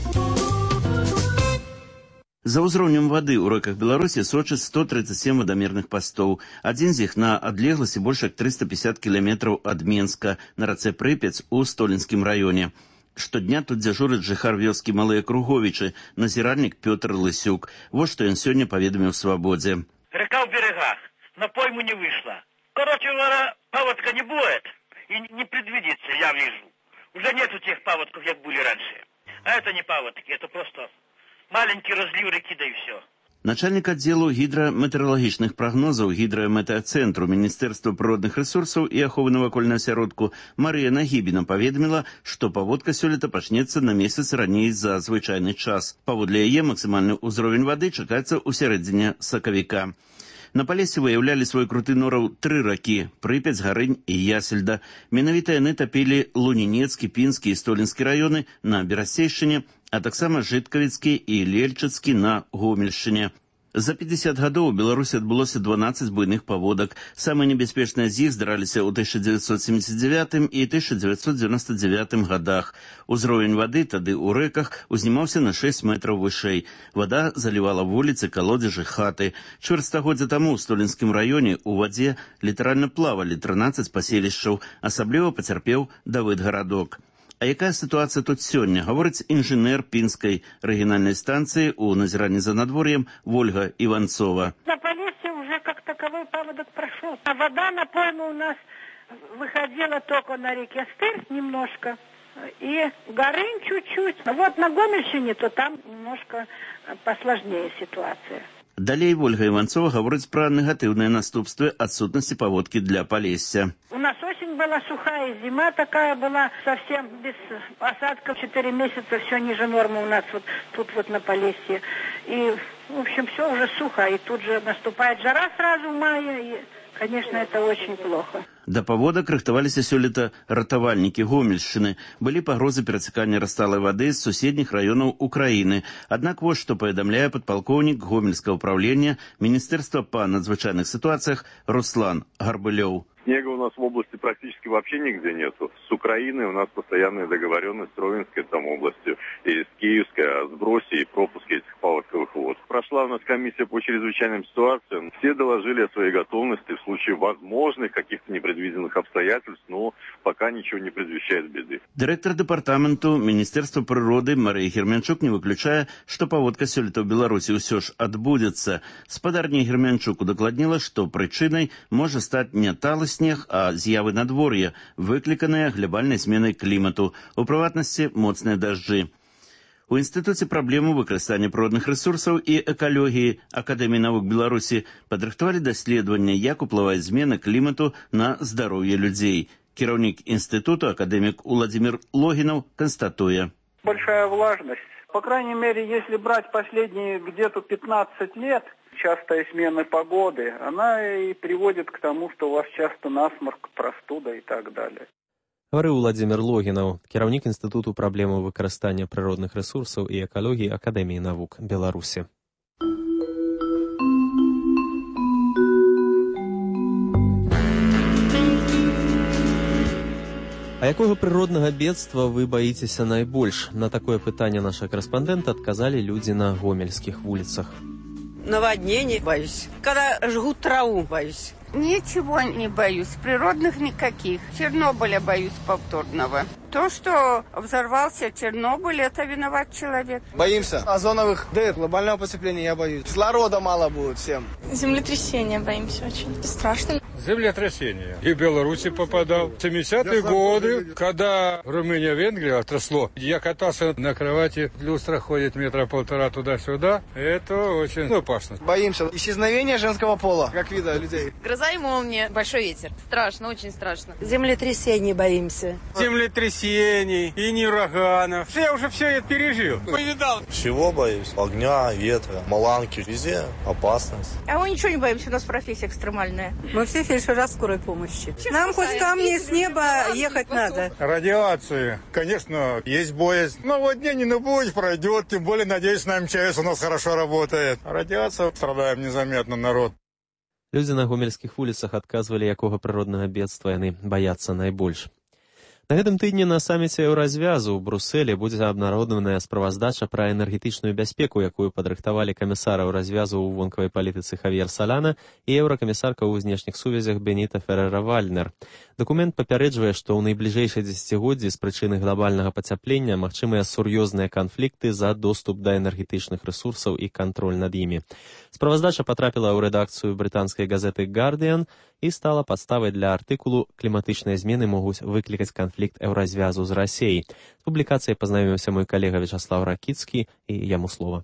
За ўзроўнем вады ў рэках Беларусі сочыць сто тридцать семь вадамерных пастоў. Адзін з іх на адлегласці больш як триста пятьдесят кіламетраў ад Менска на рацэ Прыпяць у Столінскім раёне. Штодня тут дзяжурыць жыхар вёскі Малыя Круговічы, назіральнік Пётр Лысюк. Вот што ён сёння паведаміў в «Свабодзе». Река в берегах, на пойму не вышла. Короче говоря, паводка не будет и не предвидится, я вижу. Уже нету тех паводков, как были раньше. А это не паводки, это просто... маленький разлив реки, да и все. Начальник аддзелу гідраметэаралагічных прагнозаў гідраметэацэнтру Міністэрства прыродных рэсурсаў і аховы навакольнага асяродку Марыя Нагібіна паведаміла, што паводка сёлета пачнецца на месяц раней за звычайны час. Паводле яе максімальны ўзровень вады чакаецца ў сярэдзіне сакавіка. На Палесе выяўлялі свой круты нораў тры ракі – Прыпяць, Гарынь і Ясельда. Менавіта яны тапілі Лунінецкі, Пінскі і Столінскі раёны на Берасейшчыне, а таксама Жыткавіцкі і Лельчыцкі на Гомельшчыне. За пятьдесят гадоў у Беларусі адбылося дванаццаць буйных паводак. Самыя небяспечныя з іх здараліся ў тысяча дзевяцьсот семьдесят девятым і тысяча дзевяцьсот девяносто девятым гадах. Узровень вады тады ў рэках узнімаўся на шесть метраў вышэй. Вада залівала вуліцы, калодзежы, хаты. Чвэрцьстагоддзя таму ў Столінскім раёне ў вадзе літаральна плавалі трынаццаць паселішчаў, асабліва пацярпеў Давыдгарадок. А якая ситуация тут сёння, гаворыць інжынер Пінскай рэгіянальнай станцыі ў назіранні за надвор'ем Вольга Иванцова. На Полесье уже как таковой паводок прошел. А вода на пойму у нас выходила только на реке Стырь немножко и Горынь чуть-чуть. Вот на Гомельщине, то там немножко посложнее ситуация. Далей Вольга Иванцова гаворыць пра негатыўныя наступствы адсутнасці паводкі для Полесья. У нас осень была сухая, зима такая была совсем без осадков. Четыре месяца все ниже нормы у нас вот тут вот на Полесье. И, в общем, все уже сухо. И тут же наступает жара сразу в мае. И, конечно, это очень плохо. Да паводак рыхтаваліся сёлета ратавальнікі Гомельшчыны. Былі пагрозы перацякання расталай вады з суседніх раёнаў Украіны. Аднак вось што паведамляе падпалкоўнік Гомельскага ўпраўлення Міністэрства па надзвычайных ситуациях Руслан Гарбылёў. Снега у нас в области практически вообще нигде нету. С Украины у нас постоянная договоренность с Ровенской там областью и с Киевской о сбросе и пропуске этих паводковых вод. Прошла у нас комиссия по чрезвычайным ситуациям. Все доложили о своей готовности в случае возможных каких-то непредвиденных обстоятельств, но пока ничего не предвещает беды. Директор департаменту Министерства природы Мария Герменчук не выключае, что паводка сёлета ў Беларусі ўсё ж адбудзецца. Спадарня Герменчук удакладніла, што прычынай можа стаць не талы снег, а з'явы надвор'я, выкліканыя глобальнай зменай клімату, у прыватнасці моцныя дажджы. У Інстытуце праблему выкарыстання прыродных рэсурсаў і экалогіі Акадэміі навук Беларусі падрыхтавалі даследаванне, як уплывае змена клімату на здароўе людзей. Кіраўнік інстытуту, акадэмік Уладзімір Логінаў, констатуе. Большая влажность. По крайней мере, если брать последние где-то пятнадцать лет, частая смена погоды, она и приводит к тому, что у вас часто насморк, простуда и так далее. Гаварыў Уладзімір Логінаў, кіраўнік Інстытуту праблему выкарыстання прыродных рэсурсаў і экалогіі Акадэміі навук Беларусі. А якога прыроднага бедства вы баіцеся найбольш? На такое пытанне наша корэспандэнта адказалі людзі на гомельскіх вуліцах. Наводнений боюсь. Когда жгут траву, боюсь. Ничего не боюсь, природных никаких. Чернобыля боюсь повторного. То, что взорвался Чернобыль, это виноват человек. Боимся озоновых дыр, глобального потепления я боюсь. Кислорода мало будет всем. Землетрясения боимся очень. Страшно. Землетрясение. И в Беларуси попадал. В семидесятые годы, когда Румыния, Венгрия отросло, я катался на кровати, люстра ходит метра полтора туда-сюда. Это очень опасно. Боимся исчезновения женского пола, как вида людей. гроза и молния. Большой ветер. Страшно, очень страшно. Землетрясений боимся. Землетрясений и не ураганов. Я уже все это пережил. Повидал. Всего боюсь. Огня, ветра, маланки. Везде опасность. А мы ничего не боимся, у нас профессия экстремальная. Мы все фельдшера скорой помощи. Нам хоть камни с неба ехать надо. Радиация. Конечно, есть боязнь. Наводнение не будет, пройдет. Тем более, надеюсь, на эм че эс у нас хорошо работает. Радиация, страдаем незаметно, народ. Людзі на гомельскіх вуліцах адказвалі, якога прыроднага бедства яны баяцца найбольш. На гэтым тыдні на саміце Еўразвязу ў Брусэлі будзе абнародаваная справаздача пра энергетычную бяспеку, якую падрыхтавалі камісара Еўразвязу ў вонкавай палітыцы Хавьер Салана і еўракамісарка ў знешніх сувязях Беніта Феррера-Вальнер. Дакумент папярэджвае, што ў найбліжэйшай дзесяцігоддзі з прычыны глобальнага пацяплення магчымыя сур'ёзныя канфлікты за доступ да энергетычных рэсурсаў і кантроль над імі. Справаздача патрапіла ў рэдакцыю брытанскай газеты «Гардыан» і стала падставай для артыкулу «Кліматычныя змены могуць выклікаць канфлікт Еўразвязу з Расіяй». З публікацыяй пазнаёміўся мой калега Вячаслав Ракіцкі, і яму слова.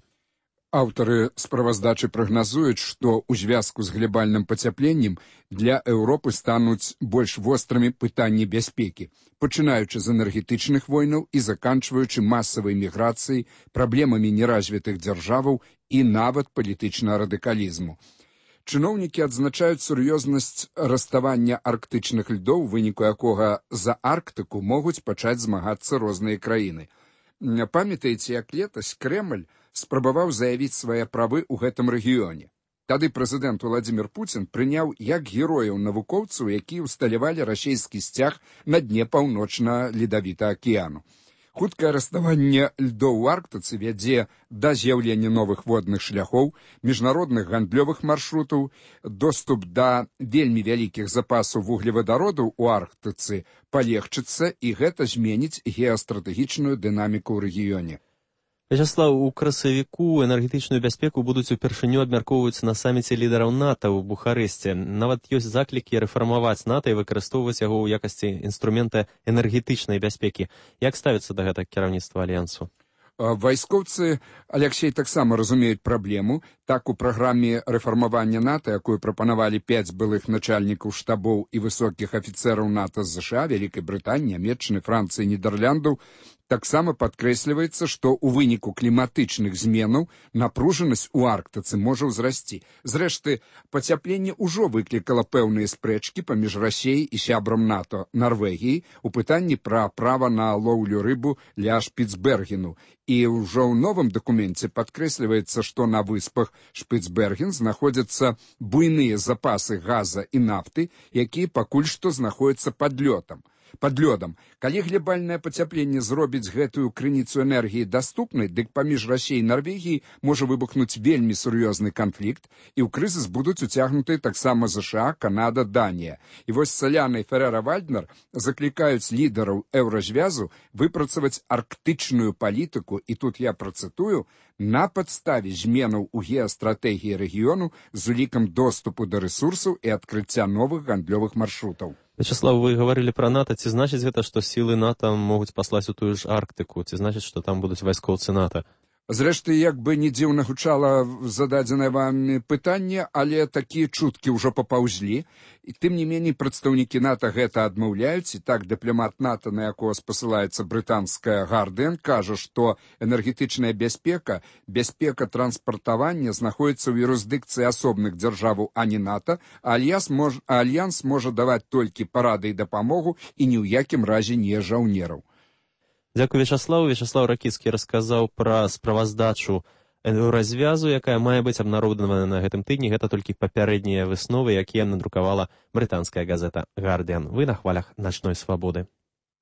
Аўтары справаздачы прагназуюць, што ў звязку з глобальным пацяпленнем для Еўропы стануць больш вострымі пытанні бяспекі, пачынаючы з энергетычных войнаў і заканчваючы масавай міграцыяй, праблемамі неразвітых дзяржаваў і нават палітычнага радыкалізму. Чыноўнікі адзначаюць сур'ёзнасць раставання арктычных льдоў, у выніку якога за Арктыку могуць пачаць змагацца розныя краіны. Памятаеце, як летась Крэмль спрабаваў заявіць свае правы ў гэтым рэгіёне. Тады прэзідэнт Уладзімір Пуцін прыняў як герояў навукоўцаў, якія ўсталявалі расійскі сцяг на дне паўночна-ледавітага акіяну. Хуткае раставанне льдоў у Арктыцы вядзе да з'яўлення новых водных шляхоў, міжнародных гандлёвых маршрутаў, доступ да вельмі вялікіх запасаў вуглевадародаў у Арктыцы палегчыцца, і гэта зменіць геастратэгічную дынаміку ў рэгіёне. Вячаслав, у красавіку энергетычную бяспеку будуць упершыню абмяркоўваць на саміце лідараў НАТО ў Бухарэсце. Нават ёсць заклікі рэфармаваць НАТО і выкарыстоўваць яго ў якасці інструмента энергетычнай бяспекі. Як ставіцца да гэтага кіраўніцтва Альянсу? Вайскоўцы Аляксей таксама разумеюць праблему. Так, у праграме рэфармавання НАТО, якую прапанавалі пяць былых начальнікаў штабоў і высокіх афіцэраў НАТО з ЗША, Вялікай Брытаніі, Нямецчыны, Францыі, Нідэрляндаў, таксама падкрэсліваецца, што ў выніку кліматычных зменаў напружанасць у Арктыцы можа ўзрасці. Зрэшты, пацяпленне ўжо выклікала пэўныя спрэчкі паміж Расіяй і сябрам НАТО Нарвегіі ў пытанні пра права на лоўлю рыбу ля Шпіцбергену. І ўжо ў новым дакуменце падкрэсліваецца, што на выспах Шпіцберген знаходзяцца буйныя запасы газа і нафты, якія пакуль што знаходзяцца пад лётам. Пад лёдам. Калі глобальнае пацяпленне зробіць гэтую крыніцу энергіі даступнай, дык паміж Расіяй і Нарвегіяй можа выбухнуць вельмі сур'ёзны канфлікт, і ў крызіс будуць уцягнуты таксама ЗША, Канада, Данія. І вось Саляна і Феррера-Вальнер заклікаюць лідараў Еўразвязу выпрацаваць арктычную палітыку, і тут я працытую, на падставе зменаў у геастратэгіі рэгіёну з улікам доступу да рэсурсаў і адкрыцця новых гандлёвых маршрутаў. Вячеслав, вы говорили про НАТО. Ці значыць гэта, што сілы НАТО могуць паслаць у тую ж Арктыку? Ці значыць, што там будуць вайскоўцы НАТО? Зрэшты, як бы не дзіўна гучала зададзенае вамі пытанне, але такія чуткі ўжо папаўзлі. І тым не меней прадстаўнікі НАТО гэта адмаўляюць. І так дыпламат НАТО, на якого спасылаецца брытанская «Гардыан», кажа, што энергетычная бяспека, бяспека транспартавання знаходіцца ў юрысдыкцыі асобных дзяржаваў, а не НАТО, а альянс, мож, а альянс можа даваць толькі парады і дапамогу і ні ў якім разе не жаўнераў. Дзякую, Вячаславу. Вячаслав Ракіцкі расказаў пра справаздачу Еўразвязу, якая мае быць абнародавана на гэтым тыдні. Гэта толькі папярэднія высновы, якія надрукавала брытанская газета «Гардыан». Вы на хвалях начной свабоды.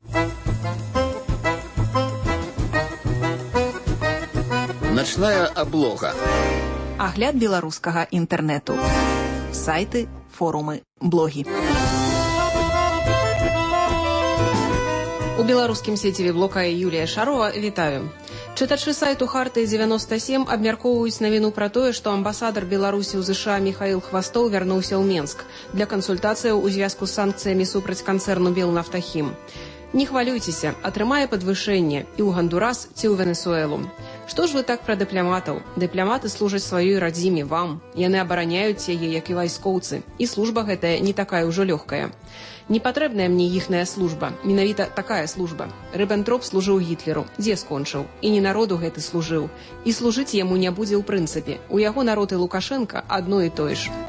Начная аблога. Агляд беларускага інтэрнэту. Сайты, форумы, блогі. У беларускім сеціве блока Юлія Шарова вітаю. Чытачы сайту Харты дзевяноста сем абмяркоўваюць навіну пра тое, што амбасадар Беларусі ў ЗША Міхаіл Хвастоў вярнуўся ў Менск для кансультацыяў у звязку з санкцыямі супраць канцэрну «Белнафтахім». Не хвалюйцеся, атрымае падвышэнне і ў Гандурас ці ў Венесуэлу. Што ж вы так пра дыпламатаў? Дыпламаты служаць сваёй радзіме, вам. Яны абараняюць яе, як і вайскоўцы. І служба гэтая не такая ўжо лёгкая. Не патрэбная мне іхная служба, менавіта такая служба. Рыббентроп служыў Гітлеру, дзе скончыў, і не народу гэты служыў. І служыць яму не будзе ў прынцыпе. У яго народ і Лукашенка адно і тое ж.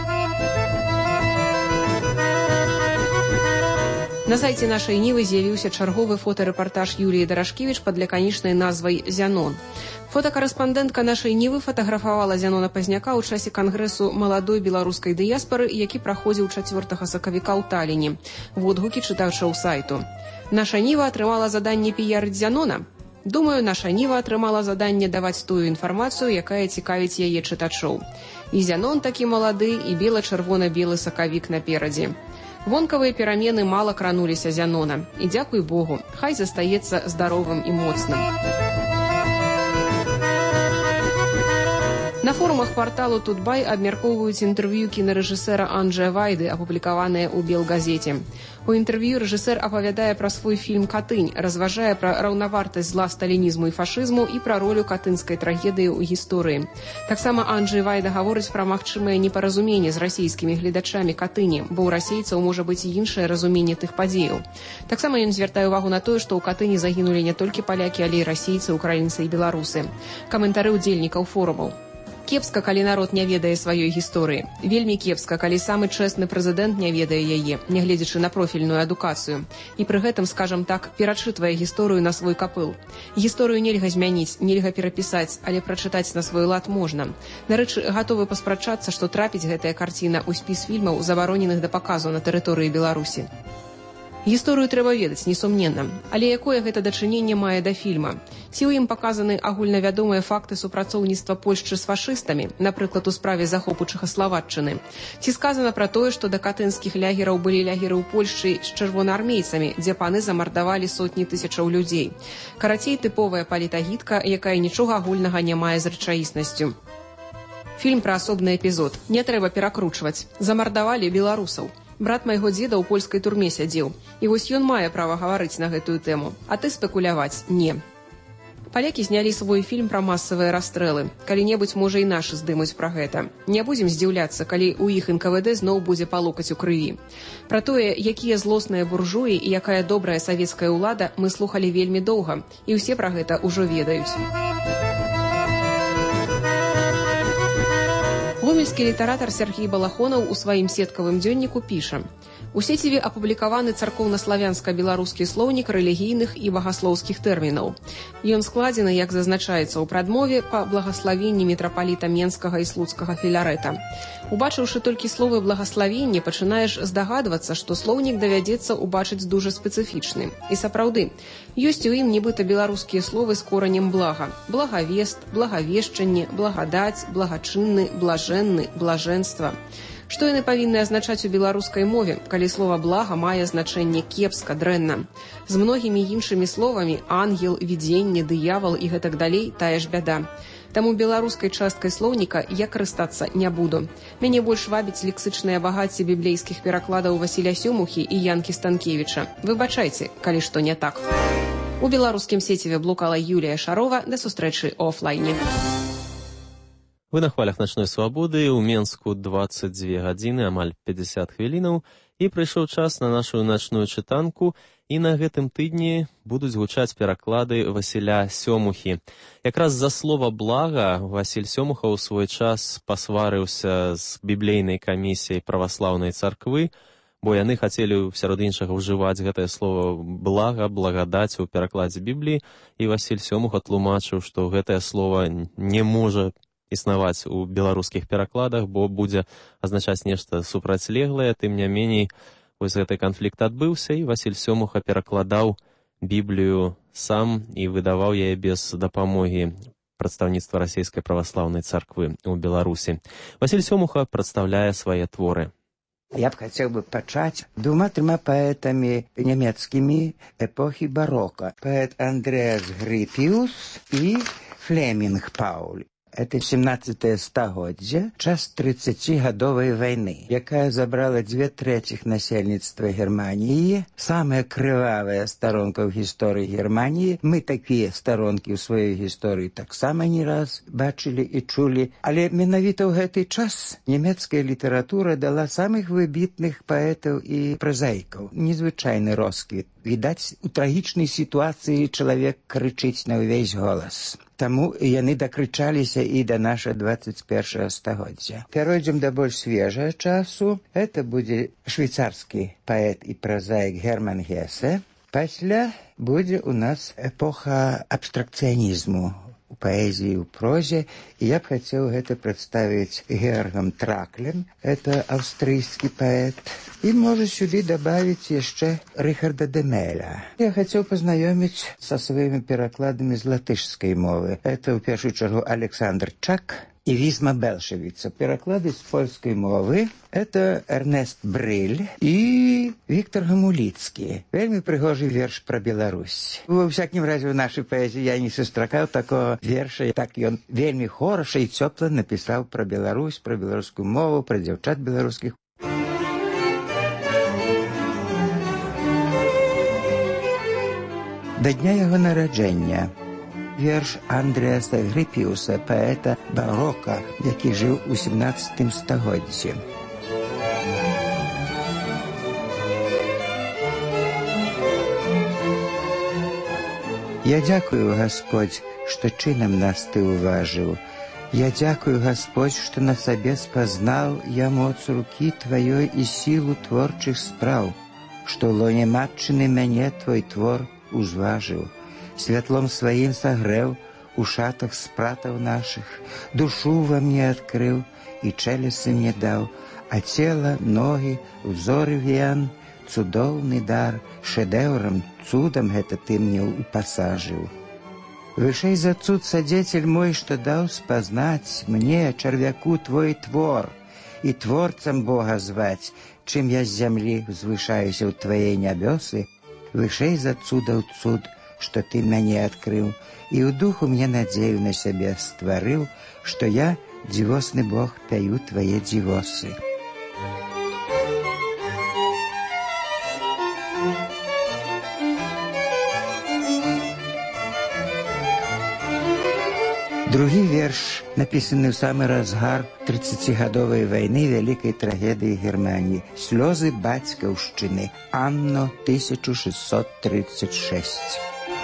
На сайце нашай Нівы з'явіўся чарговы фотарэпартаж Юліі Дарашкевіч пад лаканічнай назвай «Зянон». Фотакарэспандэнтка нашай Нівы фатаграфавала Зянона Пазняка ў часе кангрэсу маладой беларускай дыяспары, які праходзіў чацвёртага сакавіка ў Таліне. Водгукі чытачоў сайту. Наша Ніва атрымала заданне піярыць Зянона? Думаю, наша Ніва атрымала заданне даваць тую інфармацыю, якая цікавіць яе чытачоў. І Зянон такі малады, і бела-чырвона-белы сакавік наперадзе. Вонкавыя перамены мала крануліся Зянона. І дзякуй Богу, хай застаецца здаровым і моцным. На форумах порталу «Тутбай» абмяркоўваюць інтэрв'ю кінарэжысэра Анджэя Вайды, апублікаванае ў Белгазеце. У інтэрв'ю рэжысэр апавядае пра свой фільм «Катынь», разважае пра раўнавартасць зла сталінізму і фашызму і пра ролю катынскай трагедыі ў гісторыі. Таксама Анджэй Вайда гаворыць пра магчымае непаразуменне з расійскімі гледачамі «Катыні», бо ў расейцаў можа быць і іншае разуменне тых падзеяў. Таксама ён звяртае ўвагу на тое, што ў Катыні загінулі не толькі палякі, але і расейцы, украінцы і беларусы. Каментары ўдзельнікаў форумаў. Кепска, калі народ не ведае сваёй гісторыі. Вельмі кепска, калі самы чэсны прэзідэнт не ведае яе, нягледзячы на профільную адукацыю. І пры гэтым, скажам так, перачытвае гісторыю на свой капыл. Гісторыю нельга змяніць, нельга перапісаць, але прачытаць на свой лад можна. Дарэчы, гатовы паспрачацца, што трапіць гэтая карціна ў спіс фільмаў, забароненых да паказу на тэрыторыі Беларусі. Гісторыю трэба ведаць, несумненна. Але якое гэта дачыненне мае да фільма? Ці ў ім паказаны агульнавядомыя факты супрацоўніцтва Польшчы з фашыстамі, напрыклад, у справе захопу Чэхаславаччыны? Ці сказана пра тое, што да катынскіх лягераў былі лягеры ў Польшчы з чырвонаармейцамі, дзе паны замардавалі сотні тысячаў людзей? Карацей, тыповая палітагітка, якая нічога агульнага не мае з рэчаіснасцю. Фільм пра асобны эпізод. Не трэба перакручваць. Замардавалі беларусаў. Брат майго дзеда ў польскай турме сядзеў. І вось ён мае права гаварыць на гэтую тэму. А ты спекуляваць не. Палякі знялі свой фільм пра масавыя расстрэлы. Калі-небудзь, можа, і нашы здымуць пра гэта. Не будзем здзіўляцца, калі ў іх эн ка вэ дэ зноў будзе па локаць у крыві. Пра тое, якія злосныя буржуі і якая добрая савецкая ўлада, мы слухалі вельмі доўга. І ўсе пра гэта ўжо ведаюць. Гомельскі літаратар Сергей Балахонаў у сваім сеткавым дзённіку піша: у сеціве апублікаваны царкоўна-славянска-беларускі слоўнік рэлігійных і багаслоўскіх тэрмінаў. Ён складзены, як зазначаецца ў прадмове, па благаславенні мітрапаліта Менскага і Слуцкага Філарэта. Убачыўшы толькі словы благаславенне, пачынаеш здагадвацца, што слоўнік давядзецца убачыць дужа спецыфічны. І сапраўды, ёсць у ім нібыта беларускія словы з коранем блага: благавест, благавешчанне, благадаць, благачынны, блажэнны, блажэнства. Што яны павінны азначаць у беларускай мове, калі слова «блага» мае значэнне кепска, дрэнна? З многімі іншымі словамі «ангел», «відзенне», «дыявал» і гэтак далей тая ж бяда. Таму беларускай часткай слоўніка я карыстацца не буду. Мяне больш вабіць лексычнае багацце біблейскіх перакладаў Васіля Сёмухі і Янкі Станкевіча. Выбачайце, калі што не так. У беларускім сеціве блукала Юлія Шарова. Да сустрэчы ў офлайне. Вы на хвалях начной свабоды, у Менску дваццаць дзве гадзіны, амаль пятьдесят хвілінаў, і прыйшоў час на нашу начную чытанку, і на гэтым тыдні будуць гучаць пераклады Васіля Сёмухі. Якраз за слова «блага» Васіль Сёмуха ў свой час пасварыўся з біблейнай камісіяй праваслаўнай царквы, бо яны хацелі сярод іншага ўжываць гэтае слово «блага», «благадаць» у перакладзе Бібліі, і Васіль Сёмуха тлумачыў, што гэтае слово не можа існаваць у беларускіх перакладах, бо будзе азначаць нешта супрацьлеглае. Тым не меней, вось гэты канфлікт адбыўся, і Васіль Сёмуха перакладаў Біблію сам і выдаваў яе без дапамогі прадстаўніцтва расійскай праваслаўнай царквы ў Беларусі. Васіль Сёмуха прадстаўляе свае творы. Я б хацеў бы пачаць двума-трыма паэтамі нямецкімі эпохі барока. Паэт Андрэас Грыпіус і Флемінг Пауль. Это семнадцатое стагоддзе, час тридцатигадовой войны, якая забрала две третьих насельніцтва Германии. Самая крывавая сторонка в истории Германии. Мы такие сторонки в своей истории так само не раз бачили и чули. Але менавіта ў гэты час немецкая литература дала самых выбітных поэтов и прозаиков. Незвычайный росквіт. Відаць, у трагічнай ситуации человек кричить на увесь голос. Таму яны дакрычаліся і да наша двадцать першага стагоддзя. Перайдзем да больш свежага часу. Это будзе швейцарскі паэт і прозаік Герман Гесе. Пасля будзе у нас эпоха абстракцыянізму у паэзіі, у прозе. І я б хацеў гэта прадставіць Георгам Траклем. Это аўстрыйскі паэт. І можа сюды добавить яшчэ Рихарда Демеля. Я хацеў пазнаёміць са сваімі перакладамі з латышскай мовы. Это, ў першую чаргу, Александр Чак и Визма Белшевица. Пераклады з польскай мовы — это Эрнест Брыль и Виктор Гамуліцкі. Вельмі прыгожы верш про Беларусь. Во всякім разе ў нашай паэзіі я не сустракаў такого верша. Так ён вельмі хораша і цёпла напісаў про Беларусь, про беларускую мову, про дзяўчат беларускіх. Да дня яго нараджэння верш Андреаса Грипіуса, паэта барока, які жыў у семнадцатым стагоддзі. Я дзякую, Господь, што чынам нас Ты уважыў. Я дзякую, Господь, што на сабе спазнаў я моц рукі Тваёй і сілу творчых спраў, што ў лоне матчыны мяне Твой твор узважыў, святлом сваім сагрэў у шатах спратаў нашых, душу во мне адкрыў і чэлесы мне даў, а цела, ногі, взоры вен, цудоўны дар, шэдэўрам, цудам гэта ты мне упасажыў. Вышэй за цуд, садзецель мой, што даў спазнаць мне, чарвяку, твой твор, і творцам Бога зваць, чым я з зямлі узвышаюся ў твае нябёсы, вышэй за цудаў цуд, што ты мяне адкрыў, і ў духу мне надзею на сябе стварыў, што я, дзівосны Бог, пяю твае дзівосы. Другі верш напісаны ў самы разгар тридцатигадовай вайны, вялікай трагедыі Германії. Слёзы бацькаўшчыны. Анно тысяча шестьсот тридцать шесть.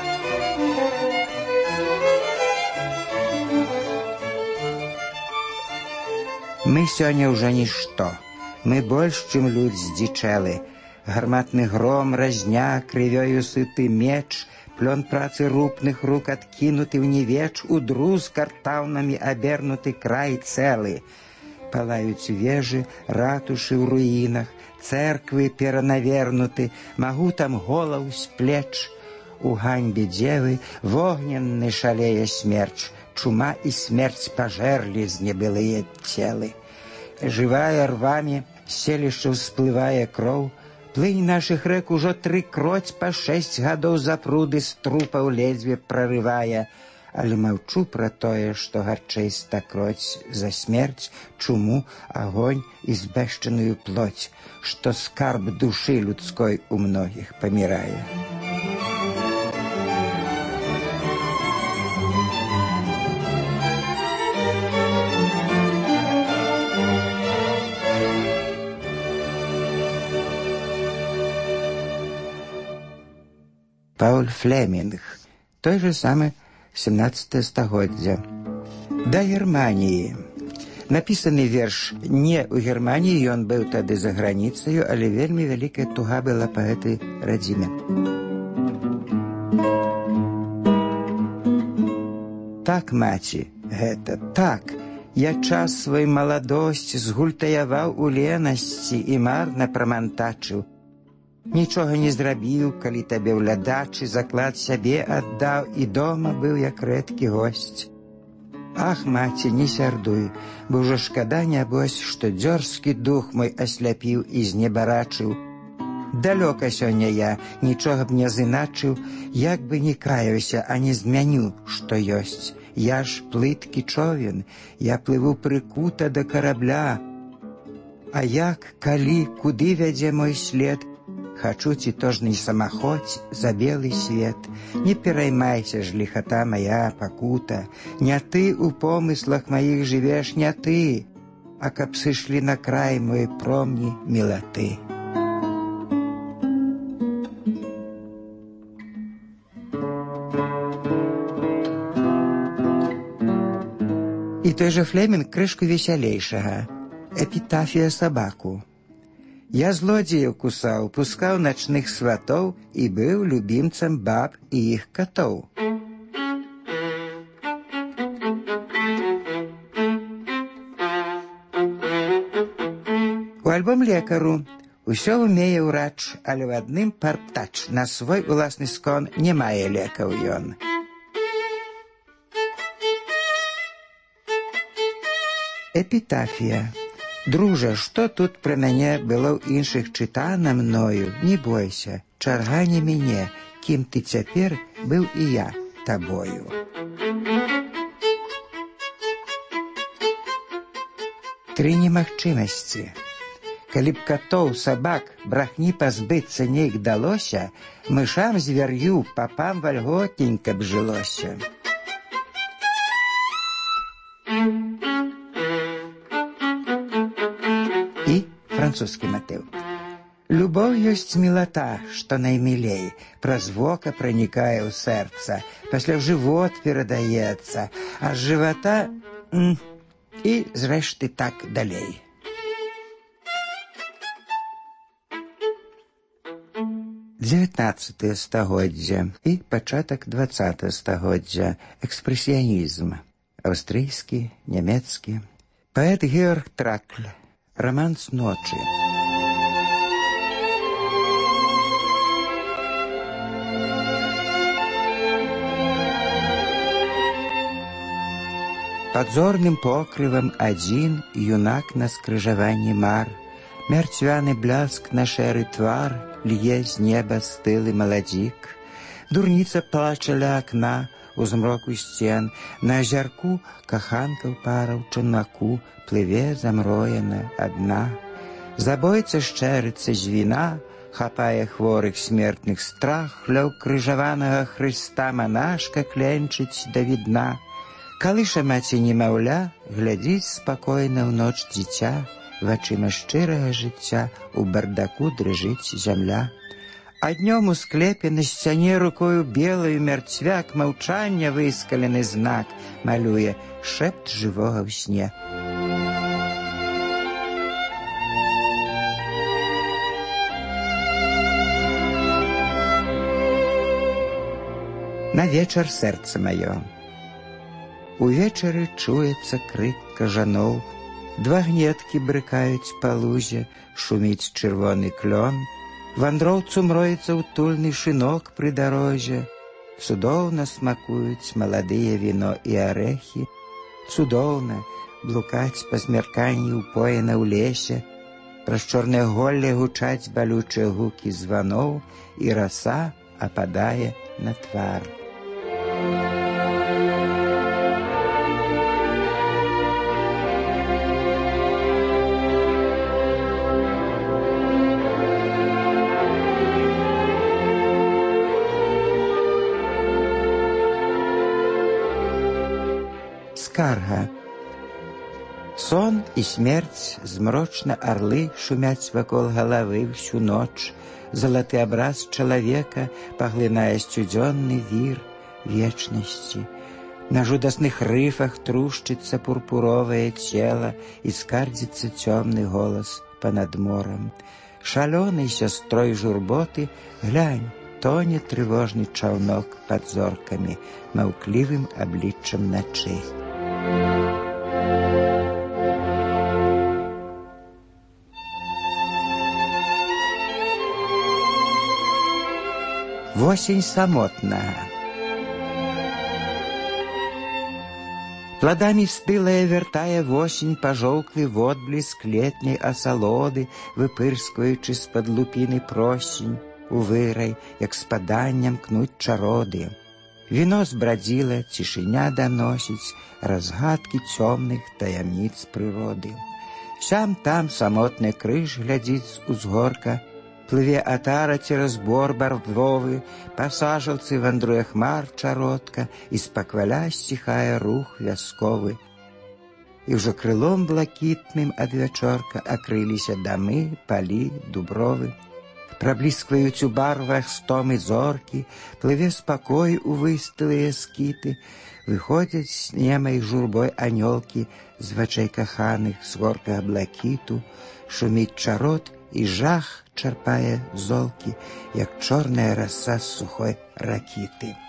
Мы сёння ўжо нішто. Мы больш, чым людзь здзічэлы. Гарматны гром, разня, крывёю сыты меч, плён працы рупных рук адкінуты ў невеч, у друз картаўнамі абернуты край цэлы. Палаюць вежы, ратушы ў руінах, цэрквы перанавернуты, магу там голаў з плеч. У ганьбе дзевы вогненны шалее смерч, чума і смерць пажэрлі з небылыя целы. Жывая рвамі, селішча ўсплывае кроў, плынь наших рэк ужо тры кроць па шэсць гадоў запруды з трупаў ледзьве прарывае, але маўчу пра тое, што гарчэй стакроць за смерць, чуму, агонь і збэшчаную плоть, што скарб душы людской у многіх памірае. Пауль Флемінг, той же самы семнадцатае стагоддзя. Да Германії. Напісаны верш не ў Германії, ён быў тады за граніцаю, але вельмі вялікая туга была па гэтай радзіме. Так, маці, гэта так. Я час свой маладосць згультаяваў у ленасці і марна прамантачыў. Нічога не зрабіў, калі табе ў лядачы заклад сябе аддаў, і дома быў як рэдкі госць. Ах, маці, не сярдуй, бо ўжо шкада нябось, што дзёрзкі дух мой асляпіў і знебарачыў. Далёка сёння я, нічога б не зыначыў, як бы не каяўся, а не змяню, што ёсць. Я ж плиткі човен, я плыву прыкута да карабля. А як, калі, куды вядзе мой след? Хачу ці то ж не самаходзь за белы свет. Не пераймайся ж, ліхата моя пакута. Не ты у помыслах маіх жывеш, не ты, а каб сышлі на край мой промні мілаты. І той же Флемінг крышку весялейшага. Эпітафія сабаку. Я злодзеяў кусаў, пускаў начных сватоў і быў любімцам баб і іх катоў. У альбом лекару усё умее ўрач, але ў адным партач, на свой уласны скон не мае лекаў ён. Эпітафія. Дружа, што тут пра мяне было ў іншых чытана мною, не бойся, чарга не мяне, кім ты цяпер, быў і я табою. Тры немагчымасці. Калі б катоў, сабак, брахні пазбыцца нейк далося, мышам звяр'ю, папам вальготненька б жылося. І французскі матыў. Любоў ёсць мілата, што наймілей, праз вока пранікае ў сэрца, пасля ў жывот перадаецца, а з жывата м, і зрэшты так далей. дзевятнаццатае стагоддзя і пачатак дваццатага стагоддзя. Экспрэсіянізм. Аўстрыйскі, нямецкі. Паэт Георг Тракль. Романс ночи. Под зорным покрывом один юнак на скрыжаванні мар, мертвяны бляск на шэры твар, лье з неба стылы маладзік. Дурніца плача ля акна, у змроку сцен, на азярку каханка ў пара ў чунаку плыве замроена адна. Забойца шчэрыцца з віна, хапае хворых смертных страх, ля ўкрыжаванага Хрыста манашка кленчыць да відна. Калыша маці немаўля, глядзіць спакойна ў ноч дзіця, вачыма шчырага жыцця у бардаку дрыжыць зямля. А днём у склепе на сцяне рукою белаю мярцвяк маўчання выскалены знак малюе шэпт жывога ў сне. На вечар сэрца маё. Увечары чуецца крык кажаноў, два гнеткі брыкаюць па лузе, шуміць чырвоны клён, вандроўцу мроецца ўтульны шынок пры дарозе, цудоўна смакуюць маладыя віно і арэхі, цудоўна блукаць па змярканні ўпоена ў лесе, праз чорнае голле гучаць балючыя гукі званоў, і раса ападае на твар. Скарга. Сон і смерць, змрочна арлы шумяць вакол галавы всю ноч, залаты абраз чалавека паглынае сцюдзённы вір вечнасці. На жудасных рыфах трушчыцца пурпуровае цела і скардзіцца цёмны голас па-над морам. Шалёнай сястрой журботы глянь, тоне трывожны чаўнок пад зоркамі, маўклівым абліччам начы. Восень самотная. Пладамі стылая вяртае восень пажоўклы водбліск летняй асалоды, выпырскваючы з-пад лупіны просень, у вырай, як спаданням кнуць чароды. Віно збрадзіла, цішыня даносіць разгадкі цёмных таямніц прыроды. Сям-там самотны крыж глядзіць з узгорка, плыве атара цераз бор барвовы, па сажалцы вандруе хмар чаротка, і спакваля сціхае рух вясковы. І ўжо крылом блакітным ад вячорка акрыліся дамы, палі, дубровы. Прабліскваюць у барвах стомы зоркі, плыве спакой у выстылыя скіты, выходзяць з немай журбой анёлкі з вачэй каханых з горкага блакіту, шуміць чарот і жах чарпае золкі, як чорная раса з сухой ракіты.